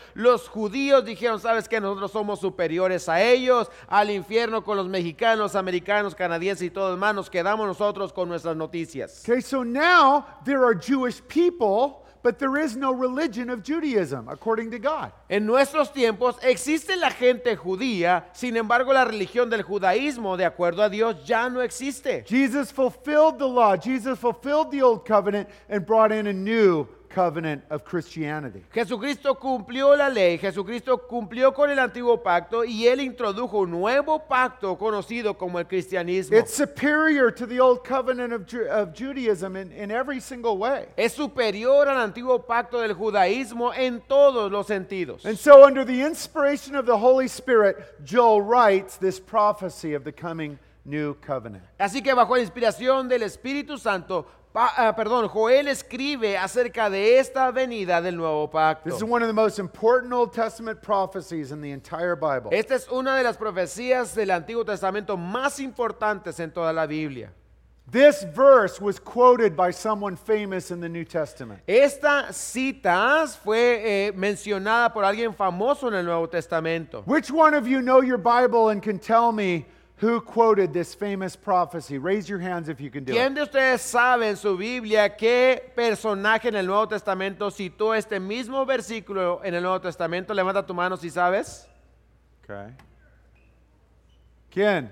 los judíos dijeron, ¿sabes qué? Nosotros somos superiores a ellos, al infierno con los mexicanos, americanos, canadienses y todo demás, nos quedamos nosotros con nuestras noticias. Okay, so now there are Jewish people, but there is no religion of Judaism, according to God. En nuestros tiempos existe la gente judía, sin embargo la religión del judaísmo, de acuerdo a Dios, ya no existe. Jesus fulfilled the law. Jesus fulfilled the old covenant and brought in a new covenant of Christianity. Jesucristo cumplió la ley, Jesucristo cumplió con el antiguo pacto y Él introdujo un nuevo pacto conocido como el cristianismo. It's superior to the old covenant of Judaism in every single way. Es superior al antiguo pacto del judaísmo en todos los sentidos. And so under the inspiration of the Holy Spirit, Joel writes this prophecy of the coming new covenant. Así que bajo la inspiración del Espíritu Santo, Joel escribe acerca de esta venida del nuevo pacto. This is one of the most important Old Testament prophecies in the entire Bible. Esta es una de las profecías del Antiguo Testamento más importantes en toda la Biblia. This verse was quoted by someone famous in the New Testament. Esta cita fue mencionada por alguien famoso en el Nuevo Testamento. Which one of you know your Bible and can tell me who quoted this famous prophecy? Raise your hands if you can do ¿Quién it. de ustedes sabe en su Biblia qué personaje en el Nuevo Testamento citó este mismo versículo en el Nuevo Testamento? Levanta tu mano si sabes. Okay. ¿Quién?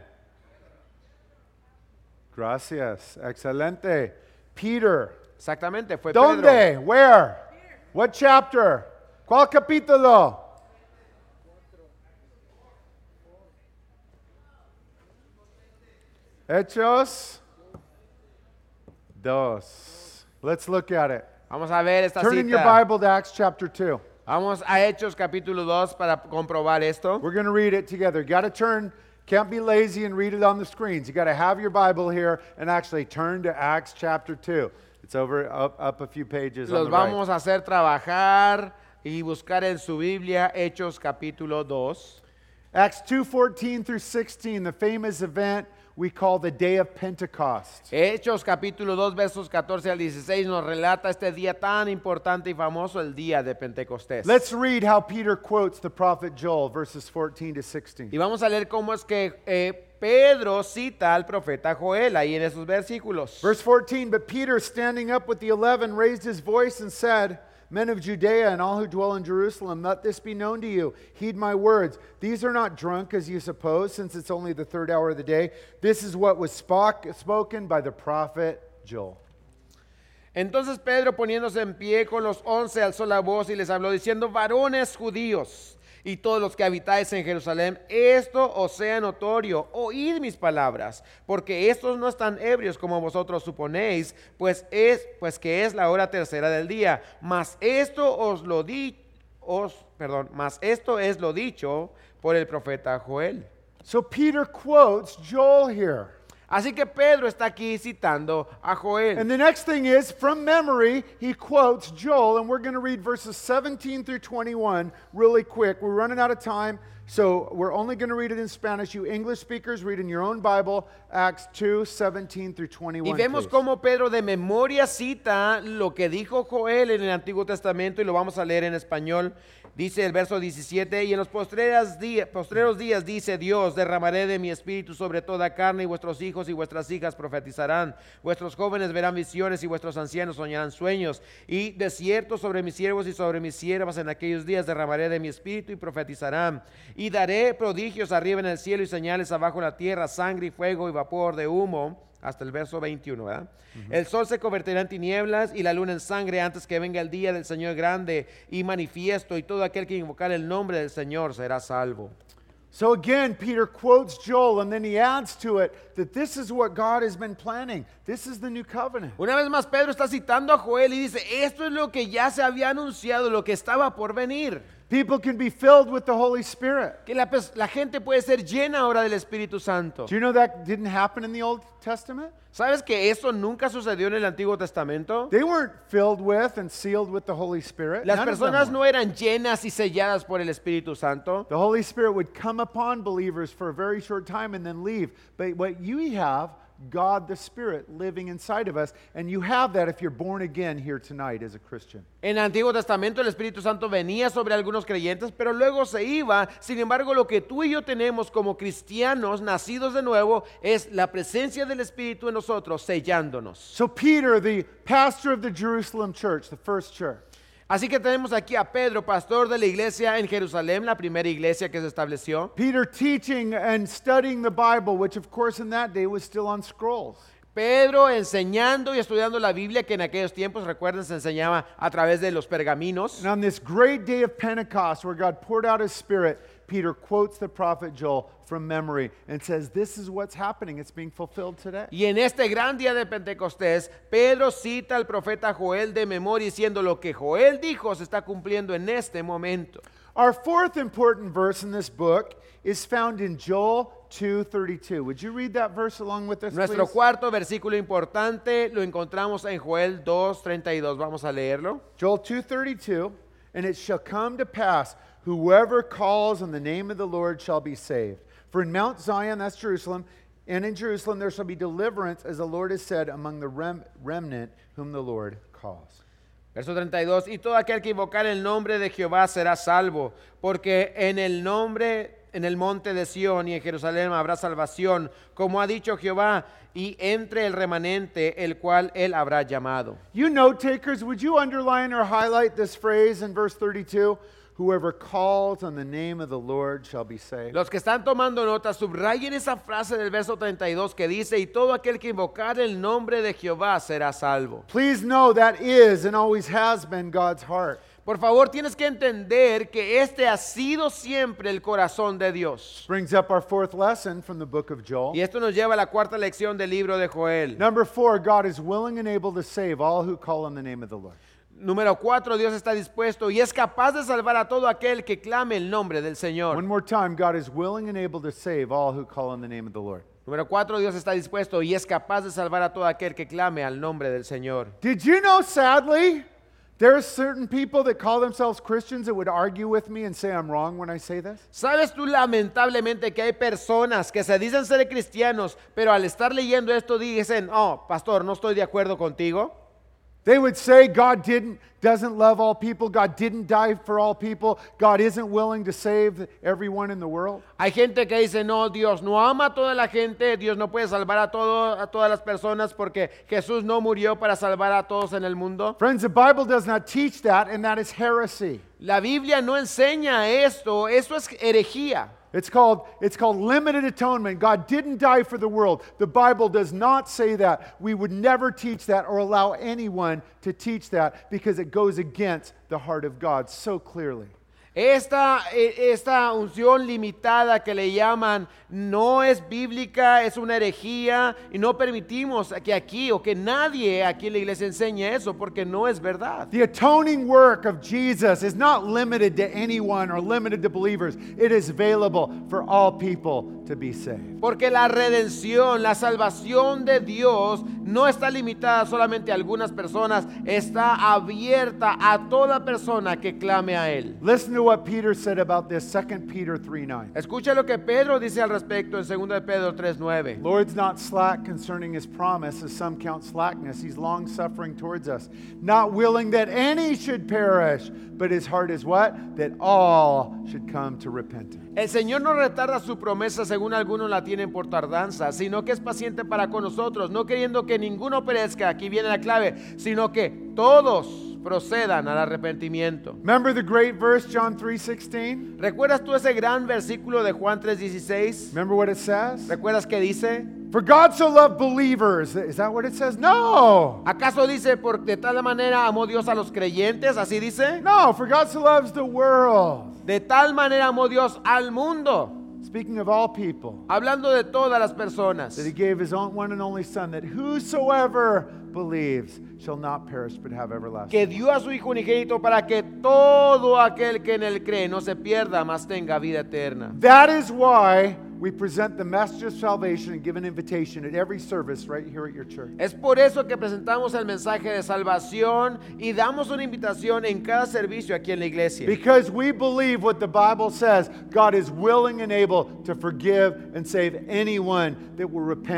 Gracias. Excelente. Peter. Exactamente, fue Pedro. ¿Dónde? Where? What chapter? ¿Cuál capítulo? Hechos 2. Let's look at it. Vamos a ver esta Turn in your cita. Bible to Acts chapter 2. Vamos a Hechos capítulo 2 para comprobar esto. We're going to read it together. You got to turn, can't be lazy and read it on the screens. You got to have your Bible here and actually turn to Acts chapter 2. It's up a few pages on Los the right. vamos a hacer trabajar y buscar en su Biblia Hechos capítulo 2. Acts 2:14 through 16, the famous event we call the Day of Pentecost. Hechos capítulo 2 versos 14 al 16 nos relata este día tan importante y famoso, el día de Pentecostés. Let's read how Peter quotes the prophet Joel, verses 14 to 16. Y vamos a leer cómo es que Pedro cita al profeta Joel ahí en esos versículos. Verse 14, but Peter, standing up with the 11, raised his voice and said, Men of Judea and all who dwell in Jerusalem, let this be known to you. Heed my words. These are not drunk as you suppose, since it's only the third hour of the day. This is what was spoken by the prophet Joel. Entonces Pedro, poniéndose en pie con los 11, alzó la voz y les habló diciendo, varones judíos y todos los que habitáis en Jerusalén, esto os sea notorio, oíd mis palabras, porque estos no están ebrios como vosotros suponéis, pues que es la hora tercera del día, mas esto es lo dicho por el profeta Joel. So Peter quotes Joel here. Así que Pedro está aquí citando a Joel. And the next thing is, from memory, he quotes Joel, and we're going to read verses 17 through 21 really quick. We're running out of time, so we're only going to read it in Spanish. You English speakers, read in your own Bible, Acts 2, 17 through 21. Y vemos please. cómo Pedro de memoria cita lo que dijo Joel en el Antiguo Testamento y lo vamos a leer en español. Dice el verso 17, y en los postreros días, dice Dios, derramaré de mi espíritu sobre toda carne, y vuestros hijos y vuestras hijas profetizarán, vuestros jóvenes verán visiones y vuestros ancianos soñarán sueños, y de cierto sobre mis siervos y sobre mis siervas en aquellos días derramaré de mi espíritu y profetizarán, y daré prodigios arriba en el cielo y señales abajo en la tierra, sangre y fuego y vapor de humo. Hasta el verso 21, ¿verdad? El sol se convertirá en tinieblas y la luna en sangre antes que venga el día del Señor grande y manifiesto, y todo aquel que invocar el nombre del Señor será salvo. So again, Peter quotes Joel, and then he adds to it that this is what God has been planning. This is the new covenant. Una vez más Pedro está citando a Joel y dice, esto es lo que ya se había anunciado, lo que estaba por venir. People can be filled with the Holy Spirit. Que la gente puede ser llena ahora del Espíritu Santo. Do you know that didn't happen in the Old Testament? ¿Sabes que eso nunca sucedió en el Antiguo Testamento? They weren't filled with and sealed with the Holy Spirit. Las None of them personas were. no eran llenas y selladas por el Espíritu Santo. The Holy Spirit would come upon believers for a very short time and then leave. But what you have, God the Spirit living inside of us. And you have that if you're born again here tonight as a Christian. En el Antiguo Testamento el Espíritu Santo venía sobre algunos creyentes, pero luego se iba. Sin embargo, lo que tú y yo tenemos como cristianos nacidos de nuevo es la presencia del Espíritu en nosotros, sellándonos. So Peter, the pastor of the Jerusalem church, the first church, Así que tenemos aquí a Pedro, pastor de la iglesia en Jerusalén, la primera iglesia que se estableció. Peter teaching and studying the Bible, which of course in that day was still on scrolls. Pedro enseñando y estudiando la Biblia, que en aquellos tiempos, recuerden, se enseñaba a través de los pergaminos. And on this great day of Pentecost, where God poured out His Spirit, Peter quotes the prophet Joel from memory and says, this is what's happening. It's being fulfilled today. Y en este gran día de Pentecostés, Pedro cita al profeta Joel de memoria diciendo lo que Joel dijo se está cumpliendo en este momento. Our fourth important verse in this book is found in Joel 2:32. Would you read that verse along with us, Nuestro please? cuarto versículo importante lo encontramos en Joel 2:32. Vamos a leerlo. Joel 2:32, and it shall come to pass, whoever calls on the name of the Lord shall be saved. For in Mount Zion, that's Jerusalem, and in Jerusalem there shall be deliverance, as the Lord has said, among the remnant whom the Lord calls. Verso 32, y todo aquel que invocar el nombre de Jehová será salvo, porque en el monte de Sión y en Jerusalén habrá salvación, como ha dicho Jehová, y entre el remanente, el cual él habrá llamado. You note takers, would you underline or highlight this phrase in verse 32? Whoever calls on the name of the Lord shall be saved. Los que están tomando nota, subrayen esa frase del verso 32 que dice, y todo aquel que invocar el nombre de Jehová será salvo. Please know that is and always has been God's heart. Por favor, tienes que entender que este ha sido siempre el corazón de Dios. Brings up our fourth lesson from the book of Joel. Y esto nos lleva a la cuarta lección del libro de Joel. Number 4, God is willing and able to save all who call on the name of the Lord. Número 4, Dios está dispuesto y es capaz de salvar a todo aquel que clame el nombre del Señor. One more time, God is willing and able to save all who call on the name of the Lord. Número 4, Dios está dispuesto y es capaz de salvar a todo aquel que clame al nombre del Señor. Did you know, sadly, there are certain people that call themselves Christians that would argue with me and say I'm wrong when I say this? ¿Sabes tú lamentablemente que hay personas que se dicen ser cristianos, pero al estar leyendo esto dicen, oh, pastor, no estoy de acuerdo contigo? They would say God doesn't love all people. God didn't die for all people. God isn't willing to save everyone in the world. Hay gente que dice, no, Dios no ama a toda la gente, Dios no puede salvar a todas las personas porque Jesús no murió para salvar a todos en el mundo. Friends, the Bible does not teach that, and that is heresy. La Biblia no enseña esto, eso es herejía. It's called limited atonement. God didn't die for the world. The Bible does not say that. We would never teach that or allow anyone to teach that because it goes against the heart of God so clearly. Esta unción limitada que le llaman no es bíblica, es una herejía y no permitimos que aquí o que nadie aquí en la iglesia enseñe eso porque no es verdad. The atoning work of Jesus is not limited to anyone or limited to believers. It is available for all people to be saved. Porque la redención, la salvación de Dios no está limitada solamente a algunas personas, está abierta a toda persona que clame a Él. Listen to what Peter said about this, 2 Peter 3:9. Escucha lo que Pedro dice al respecto en 2 de Pedro 3:9. Lord's not slack concerning his promise, as some count slackness. He's long suffering towards us, not willing that any should perish, but his heart is what? That all should come to repentance. El Señor no retarda su promesa según algunos la tienen por tardanza, sino que es paciente para con nosotros, no queriendo que ninguno perezca, aquí viene la clave, sino que todos procedan al arrepentimiento. Remember the great verse, John 3:16? ¿Recuerdas tú ese gran versículo de Juan 3:16? Remember what it says? ¿Recuerdas que dice? For God so loved believers. Is that what it says? No. ¿Acaso dice por de tal manera amó Dios a los creyentes? ¿Así dice? No, for God so loves the world. De tal manera amó Dios al mundo. Speaking of all people. Hablando de todas las personas. That he gave his one and only son, that whosoever believes shall not perish but have everlasting Que life. dio a su Hijo unigénito para que todo aquel que en él cree no se pierda, mas tenga vida eterna. That is why we present the message of salvation and give an invitation at every service right here at your church. Es por eso que presentamos el mensaje de salvación y damos una invitación en cada servicio aquí en la iglesia. Because we believe what the Bible says, God is willing and able to forgive and save anyone that will repent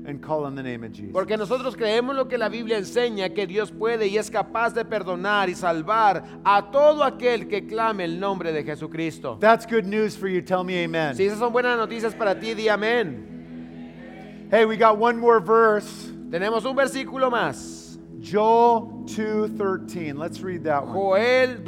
and call on the name of Jesus. Porque nosotros creemos lo que la Biblia enseña, que Dios puede y es capaz de perdonar y salvar a todo aquel que clame el nombre de Jesucristo. That's good news for you. Tell me amen. Si esas son buenas noticias para ti, di amén. Hey, we got one more verse. Tenemos un versículo más. Joel 2:13. Let's read that one. Joel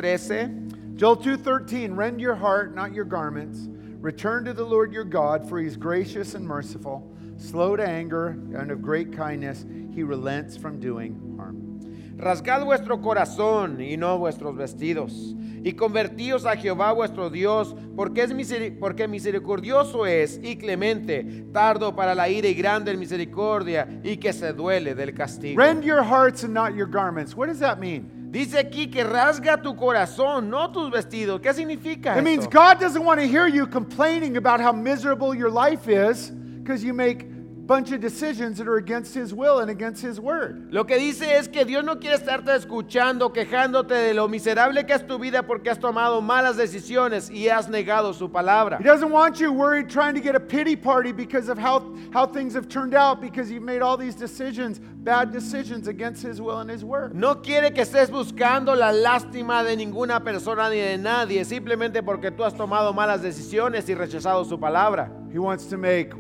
2:13. Joel 2:13. Rend your heart, not your garments. Return to the Lord your God, for he is gracious and merciful, slow to anger, and of great kindness. He relents from doing harm. Rasgad vuestro corazón y no vuestros vestidos, y convertíos a Jehová vuestro Dios, porque misericordioso es y clemente, tardo para la ira y grande en misericordia, y que se duele del castigo. Rend your hearts and not your garments. What does that mean? Dice aquí que rasga tu corazón, no tus vestidos. ¿Qué significa It means esto? God doesn't want to hear you complaining about how miserable your life is because you make a bunch of decisions that are against his will and against his word. Lo que dice es que Dios no quiere estarte escuchando, quejándote de lo miserable que es tu vida porque has tomado malas decisiones y has negado su palabra. He doesn't want you worried trying to get a pity party because of how things have turned out because you've made all these decisions, bad decisions against his will and his word. No quiere que estés buscando la lástima de ninguna persona ni de nadie, simplemente porque tú has tomado malas decisiones y rechazado su palabra. He wants to make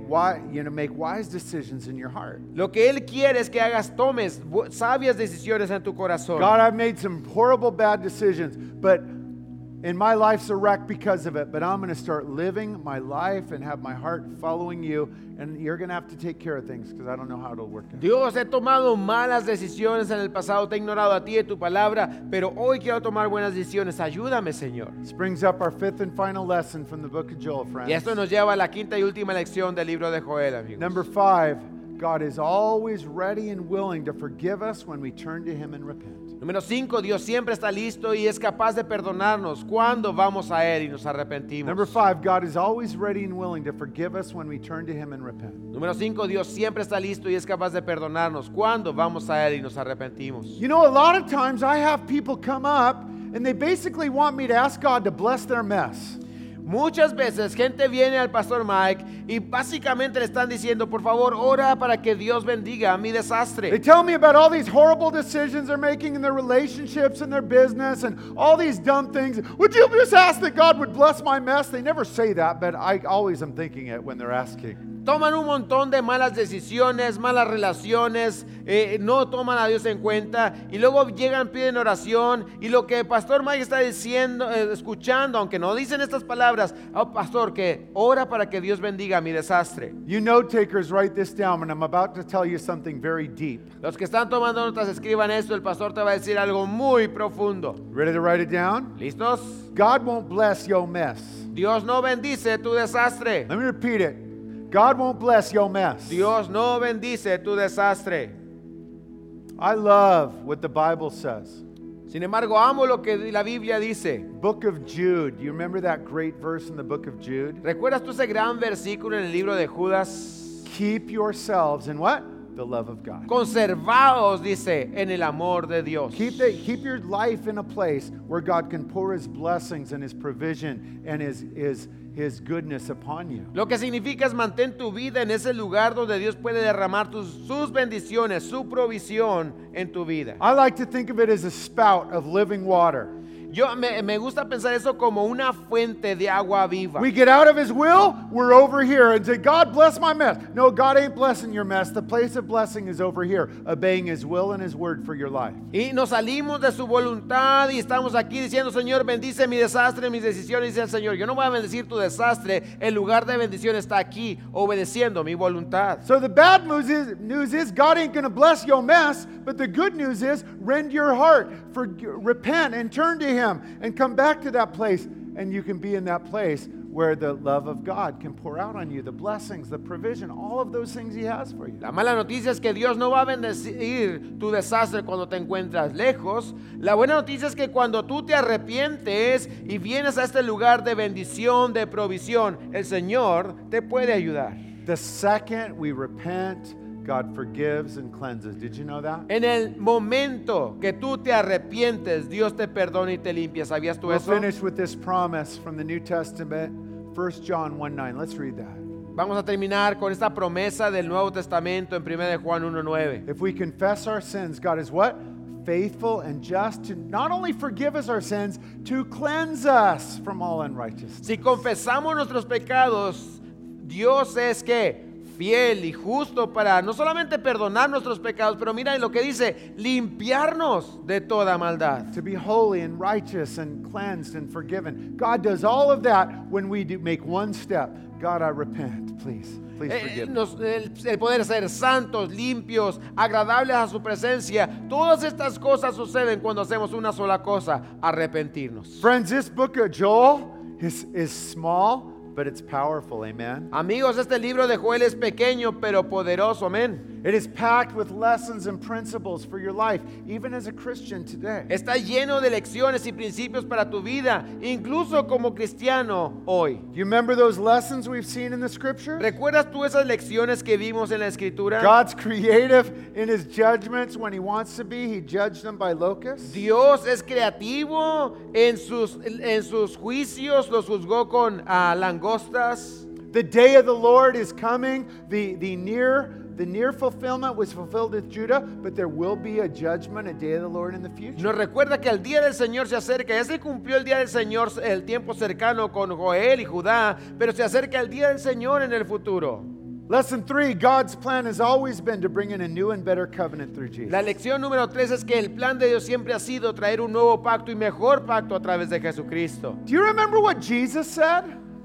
wise decisions in your heart. Lo que Él quiere es que tomes sabias decisiones en tu corazón. God, I've made some horrible bad decisions, but and my life's a wreck because of it, but I'm going to start living my life and have my heart following you, and you're going to have to take care of things because I don't know how it'll work out. Dios, he tomado malas decisiones en el pasado, te he ignorado a ti y tu palabra, pero hoy quiero tomar buenas decisiones. Ayúdame, Señor. This brings up our fifth and final lesson from the book of Joel, friends. Y esto nos lleva a la quinta y última lección del libro de Joel, amigos. Number 5, God is always ready and willing to forgive us when we turn to him and repent. Número 5, Dios siempre está listo y es capaz de perdonarnos cuando vamos a Él y nos arrepentimos. Number 5, God is always ready and willing to forgive us when we turn to him and repent. Número 5, Dios siempre está listo y es capaz de perdonarnos cuando vamos a Él y nos arrepentimos. You know, a lot of times I have people come up and they basically want me to ask God to bless their mess. Muchas veces gente viene al pastor Mike y básicamente le están diciendo, por favor, ora para que Dios bendiga mi They desastre. tell me about all these horrible decisions they're making in their relationships and their business and all these dumb things. Would you just ask that God would bless my mess? They never say that, but I always am thinking it when they're asking. Toman un montón de malas decisiones, malas relaciones, no toman a Dios en cuenta y luego llegan, piden oración y lo que el pastor Mike está diciendo, escuchando, aunque no dicen estas palabras, oh pastor, que ora para que Dios bendiga mi desastre. You note takers, write this down, and I'm about to tell you something very deep. Los que están tomando notas, escriban esto, el pastor te va a decir algo muy profundo. Ready to write it down? ¿Listos? God won't bless your mess. Dios no bendice tu desastre. Let me repeat it. God won't bless your mess. Dios no bendice tu desastre. I love what the Bible says. Sin embargo, amo lo que la Biblia dice. Book of Jude. You remember that great verse in the book of Jude? ¿Recuerdas tú ese gran versículo en el libro de Judas? Keep yourselves in what? The love of God. Conservaos, dice, en el amor de Dios. Keep your life in a place where God can pour his blessings and his provision and his goodness upon you. Lo que significa es mantén tu vida en ese lugar donde Dios puede derramar sus bendiciones, su provisión en tu vida. I like to think of it as a spout of living water. Me gusta pensar eso como una fuente de agua viva. We get out of his will, we're over here and say, God bless my mess. No, God ain't blessing your mess. The place of blessing is over here, obeying his will and his word for your life. Y nos salimos de su voluntad y estamos aquí diciendo, Señor, bendice mi desastre, mis decisiones. Dice el Señor, yo no voy a bendecir tu desastre. El lugar de bendición está aquí, obedeciendo mi voluntad. So the bad news is God ain't going to bless your mess, but the good news is rend your heart, repent and turn to him and come back to that place, and you can be in that place where the love of God can pour out on you, the blessings, the provision, all of those things he has for you. La mala noticia es que Dios no va a bendecir tu desastre cuando te encuentras lejos. La buena noticia es que cuando tú te arrepientes y vienes a este lugar de bendición, de provisión, el Señor te puede ayudar. The second we repent, God forgives and cleanses. Did you know that? En el momento que tú te arrepientes, Dios te perdona y te limpia. ¿Sabías tú We'll eso? finish with this promise from the New Testament, 1 John 1:9. Let's read that. Vamos a terminar con esta promesa del Nuevo Testamento en 1 de Juan 1:9. If we confess our sins, God is what? Faithful and just to not only forgive us our sins, to cleanse us from all unrighteousness. Si confesamos nuestros pecados, Dios es que fiel y justo para no solamente perdonar nuestros pecados, pero mira lo que dice, limpiarnos de toda maldad. To be holy and righteous and cleansed and forgiven. God does all of that when we do make one step. God, I repent, please. Please forgive me. El poder ser santos, limpios, agradables a su presencia, todas estas cosas suceden cuando hacemos una sola cosa, arrepentirnos. Friends, this book of Joel is small, but it's powerful, amen? Amigos, este libro de Joel es pequeño pero poderoso, amén. It is packed with lessons and principles for your life, even as a Christian today. Está lleno de lecciones y principios para tu vida, incluso como cristiano hoy. Do you remember those lessons we've seen in the scripture? ¿Recuerdas tú esas lecciones que vimos en la escritura? God's creative in his judgments when he wants to be. He judged them by locusts. Dios es creativo en sus juicios, los juzgó con langostas. The day of the Lord is coming. The near fulfillment was fulfilled with Judah, but there will be a judgment, a day of the Lord in the future. Nos recuerda que el día del Señor se acerca. Ya se cumplió el día del Señor, el tiempo cercano con Joel y Judá, pero se acerca el día del Señor en el futuro. Lesson 3, God's plan has always been to bring in a new and better covenant through Jesus. La lección número 3 es que el plan de Dios siempre ha sido traer un nuevo pacto y mejor pacto a través de Jesucristo. Do you remember what Jesus said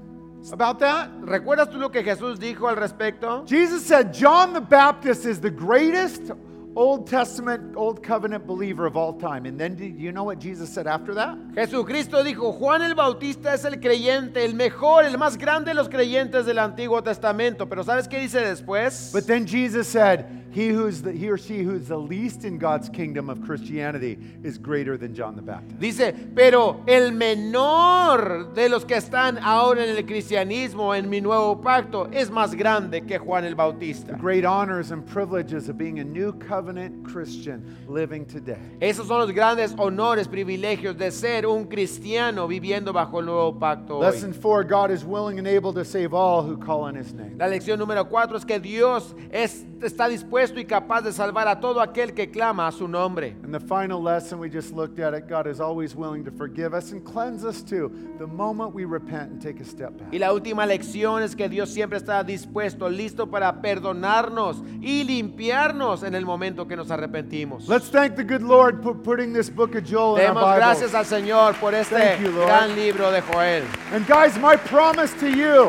about that? ¿Recuerdas tú lo que Jesús dijo al respecto? Jesus said John the Baptist is the greatest Old Testament, Old Covenant believer of all time. And then do you know what Jesus said after that? Jesucristo dijo, Juan el Bautista es el creyente, el mejor, el más grande de los creyentes del Antiguo Testamento. Pero ¿sabes qué dice después? But then Jesus said, he or she who's the least in God's kingdom of Christianity is greater than John the Baptist. Dice, pero el menor de los que están ahora en el cristianismo, en mi nuevo pacto, es más grande que Juan el Bautista. The great honors and privileges of being a new covenant Christian living today. Esos son los grandes honores, privilegios de ser un cristiano viviendo bajo el nuevo pacto hoy. Lesson 4, God is willing and able to save all who call on his name. La lección número 4 es que Dios está dispuesto y capaz de salvar a todo aquel que clama a su nombre. And the final lesson we just looked at it, God is always willing to forgive us and cleanse us too, the moment we repent and take a step back. Y la última lección es que Dios siempre está dispuesto, listo para perdonarnos y limpiarnos en el momento que nos arrepentimos. Let's thank the good Lord for putting this book of Joel in our Demos Bibles. gracias al Señor por este Thank you, Lord. gran libro de Joel. And guys, my promise to you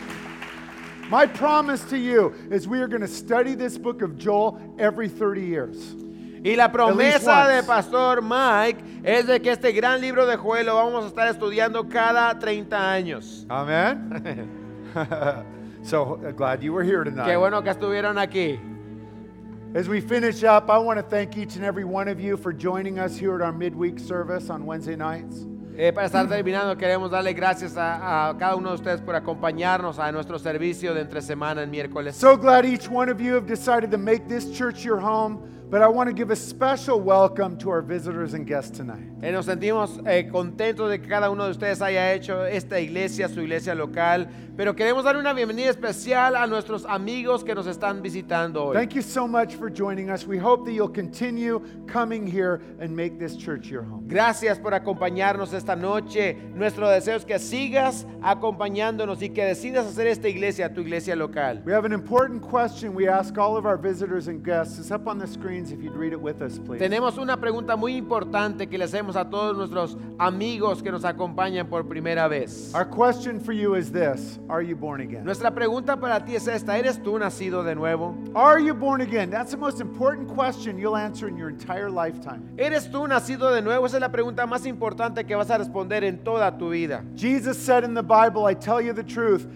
is we are going to study this book of Joel every 30 years. Y la promesa At de least once. Pastor Mike es de que este gran libro de Joel lo vamos a estar estudiando cada 30 años. Amen? So glad you were here tonight. Qué bueno que estuvieron aquí. As we finish up, I want to thank each and every one of you for joining us here at our midweek service on Wednesday nights. Para estar terminando, queremos darle gracias a cada uno de ustedes por acompañarnos a nuestro servicio de entre semana en miércoles. So glad each one of you have decided to make this church your home, but I want to give a special welcome to our visitors and guests tonight. Nos sentimos contentos de que cada uno de ustedes haya hecho esta iglesia, su iglesia local, pero queremos dar una bienvenida especial a nuestros amigos que nos están visitando hoy. Thank you so much for joining us. We hope that you'll continue coming here and make this church your home. Gracias por acompañarnos esta noche. Nuestro deseo es que sigas acompañándonos y que decidas hacer esta iglesia tu iglesia local. We have an important question we ask all of our visitors and guests. It's up on the screens if you'd read it with us, please. Tenemos una pregunta muy importante que le hacemos a todos nuestros amigos que nos acompañan por primera vez. Our question for you is this: are you born again? Nuestra pregunta para ti es esta: ¿eres tú nacido de nuevo? Are you born again? That's the most important question you'll answer in your entire lifetime. ¿Eres tú nacido de nuevo? Esa es la pregunta más importante que vas a responder en toda tu vida. Jesus said in the Bible, I tell you the truth,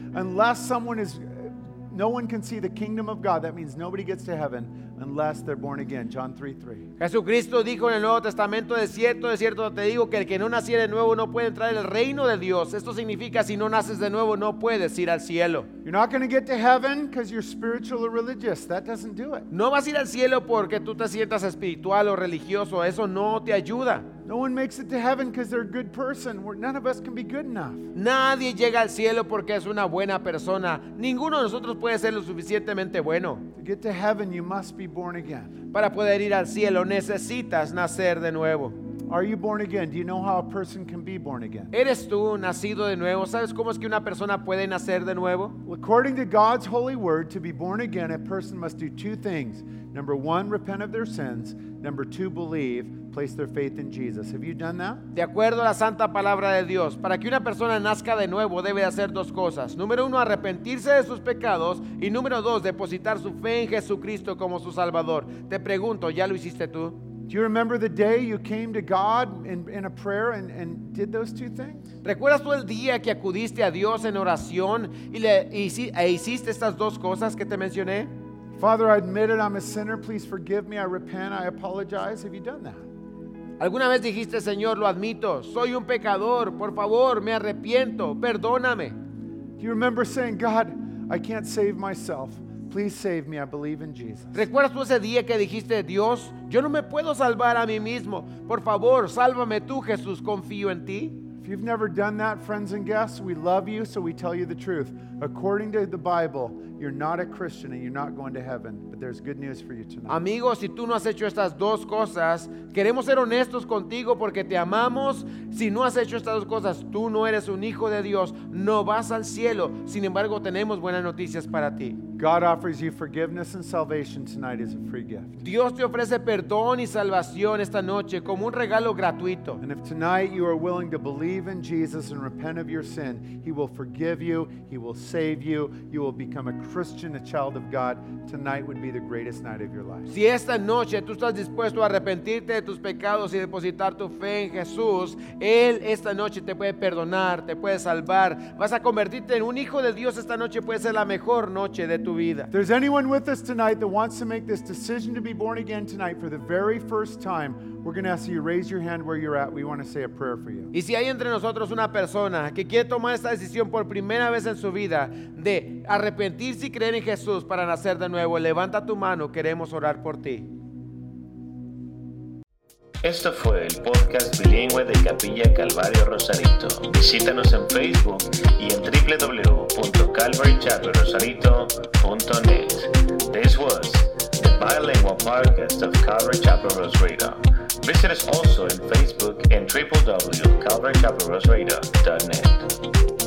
no one can see the kingdom of God. That means nobody gets to heaven unless they're born again. John 3:3. Jesucristo dijo en el Nuevo Testamento, de cierto te digo que el que no naciera de nuevo no puede entrar en el reino de Dios. Esto significa, si no naces de nuevo no puedes ir al cielo. You're not going to get to heaven because you're spiritual or religious. That doesn't do it. No vas a ir al cielo porque tú te sientas espiritual o religioso. Eso no te ayuda. No one makes it to heaven because they're a good person. None of us can be good enough. Nadie llega al cielo porque es una buena persona. Ninguno de nosotros puede ser lo suficientemente bueno. To get to heaven, you must be born again. Para poder ir al cielo necesitas nacer de nuevo. Are you born again? Do you know how a person can be born again? ¿Eres tú nacido de nuevo? ¿Sabes cómo es que una persona puede nacer de nuevo? Well, according to God's holy word, to be born again, a person must do two things. Number one, repent of their sins. Number two, believe, place their faith in Jesus. Have you done that? De acuerdo a la santa palabra de Dios, para que una persona nazca de nuevo debe hacer dos cosas. Número uno, arrepentirse de sus pecados. Y número dos, depositar su fe en Jesucristo como su Salvador. Te pregunto, ¿ya lo hiciste tú? Do you remember the day you came to God in a prayer and did those two things? ¿Recuerdas tú el día que acudiste a Dios en oración y hiciste estas dos cosas que te mencioné? Father, I admit it, I'm a sinner. Please forgive me. I repent. I apologize. Have you done that? ¿Alguna vez dijiste, Señor, lo admito, soy un pecador, por favor, me arrepiento, perdóname? Do you remember saying, God, I can't save myself. Please save me. I believe in Jesus. ¿Recuerdas tú ese día que dijiste, Dios, yo no me puedo salvar a mí mismo? Por favor, sálvame tú, Jesús, confío en ti. If you've never done that, friends and guests, we love you, so we tell you the truth. According to the Bible, you're not a Christian and you're not going to heaven. But there's good news for you tonight. Amigos, si tú no has hecho estas dos cosas, queremos ser honestos contigo porque te amamos. Si no has hecho estas dos cosas, tú no eres un hijo de Dios, no vas al cielo. Sin embargo, tenemos buenas noticias para ti. God offers you forgiveness and salvation tonight as a free gift. Dios te ofrece perdón y salvación esta noche como un regalo gratuito. And if tonight you are willing to believe in Jesus and repent of your sin, He will forgive you, He will save you, you will become a Christian, a child of God. Tonight would be the greatest night of your life. Si esta noche tú estás dispuesto a arrepentirte de tus pecados y depositar tu fe en Jesús, Él esta noche te puede perdonar, te puede salvar. Vas a convertirte en un hijo de Dios. Esta noche puede ser la mejor noche de tu vida. If there's anyone with us tonight that wants to make this decision to be born again tonight for the very first time, we're going to ask you to raise your hand where you're at. We want to say a prayer for you. Y si hay entre nosotros una persona que quiere tomar esta decisión por primera vez en su vida de arrepentirse y creer en Jesús para nacer de nuevo, levanta tu mano, queremos orar por ti. Esto fue el podcast bilingüe de Capilla Calvario Rosarito. Visítanos en Facebook y en www.calvarychapelrosarito.net. This was the bilingual podcast of Calvary Chapel Rosarito. Visit us also in Facebook and www.calvarychapelrosarito.net.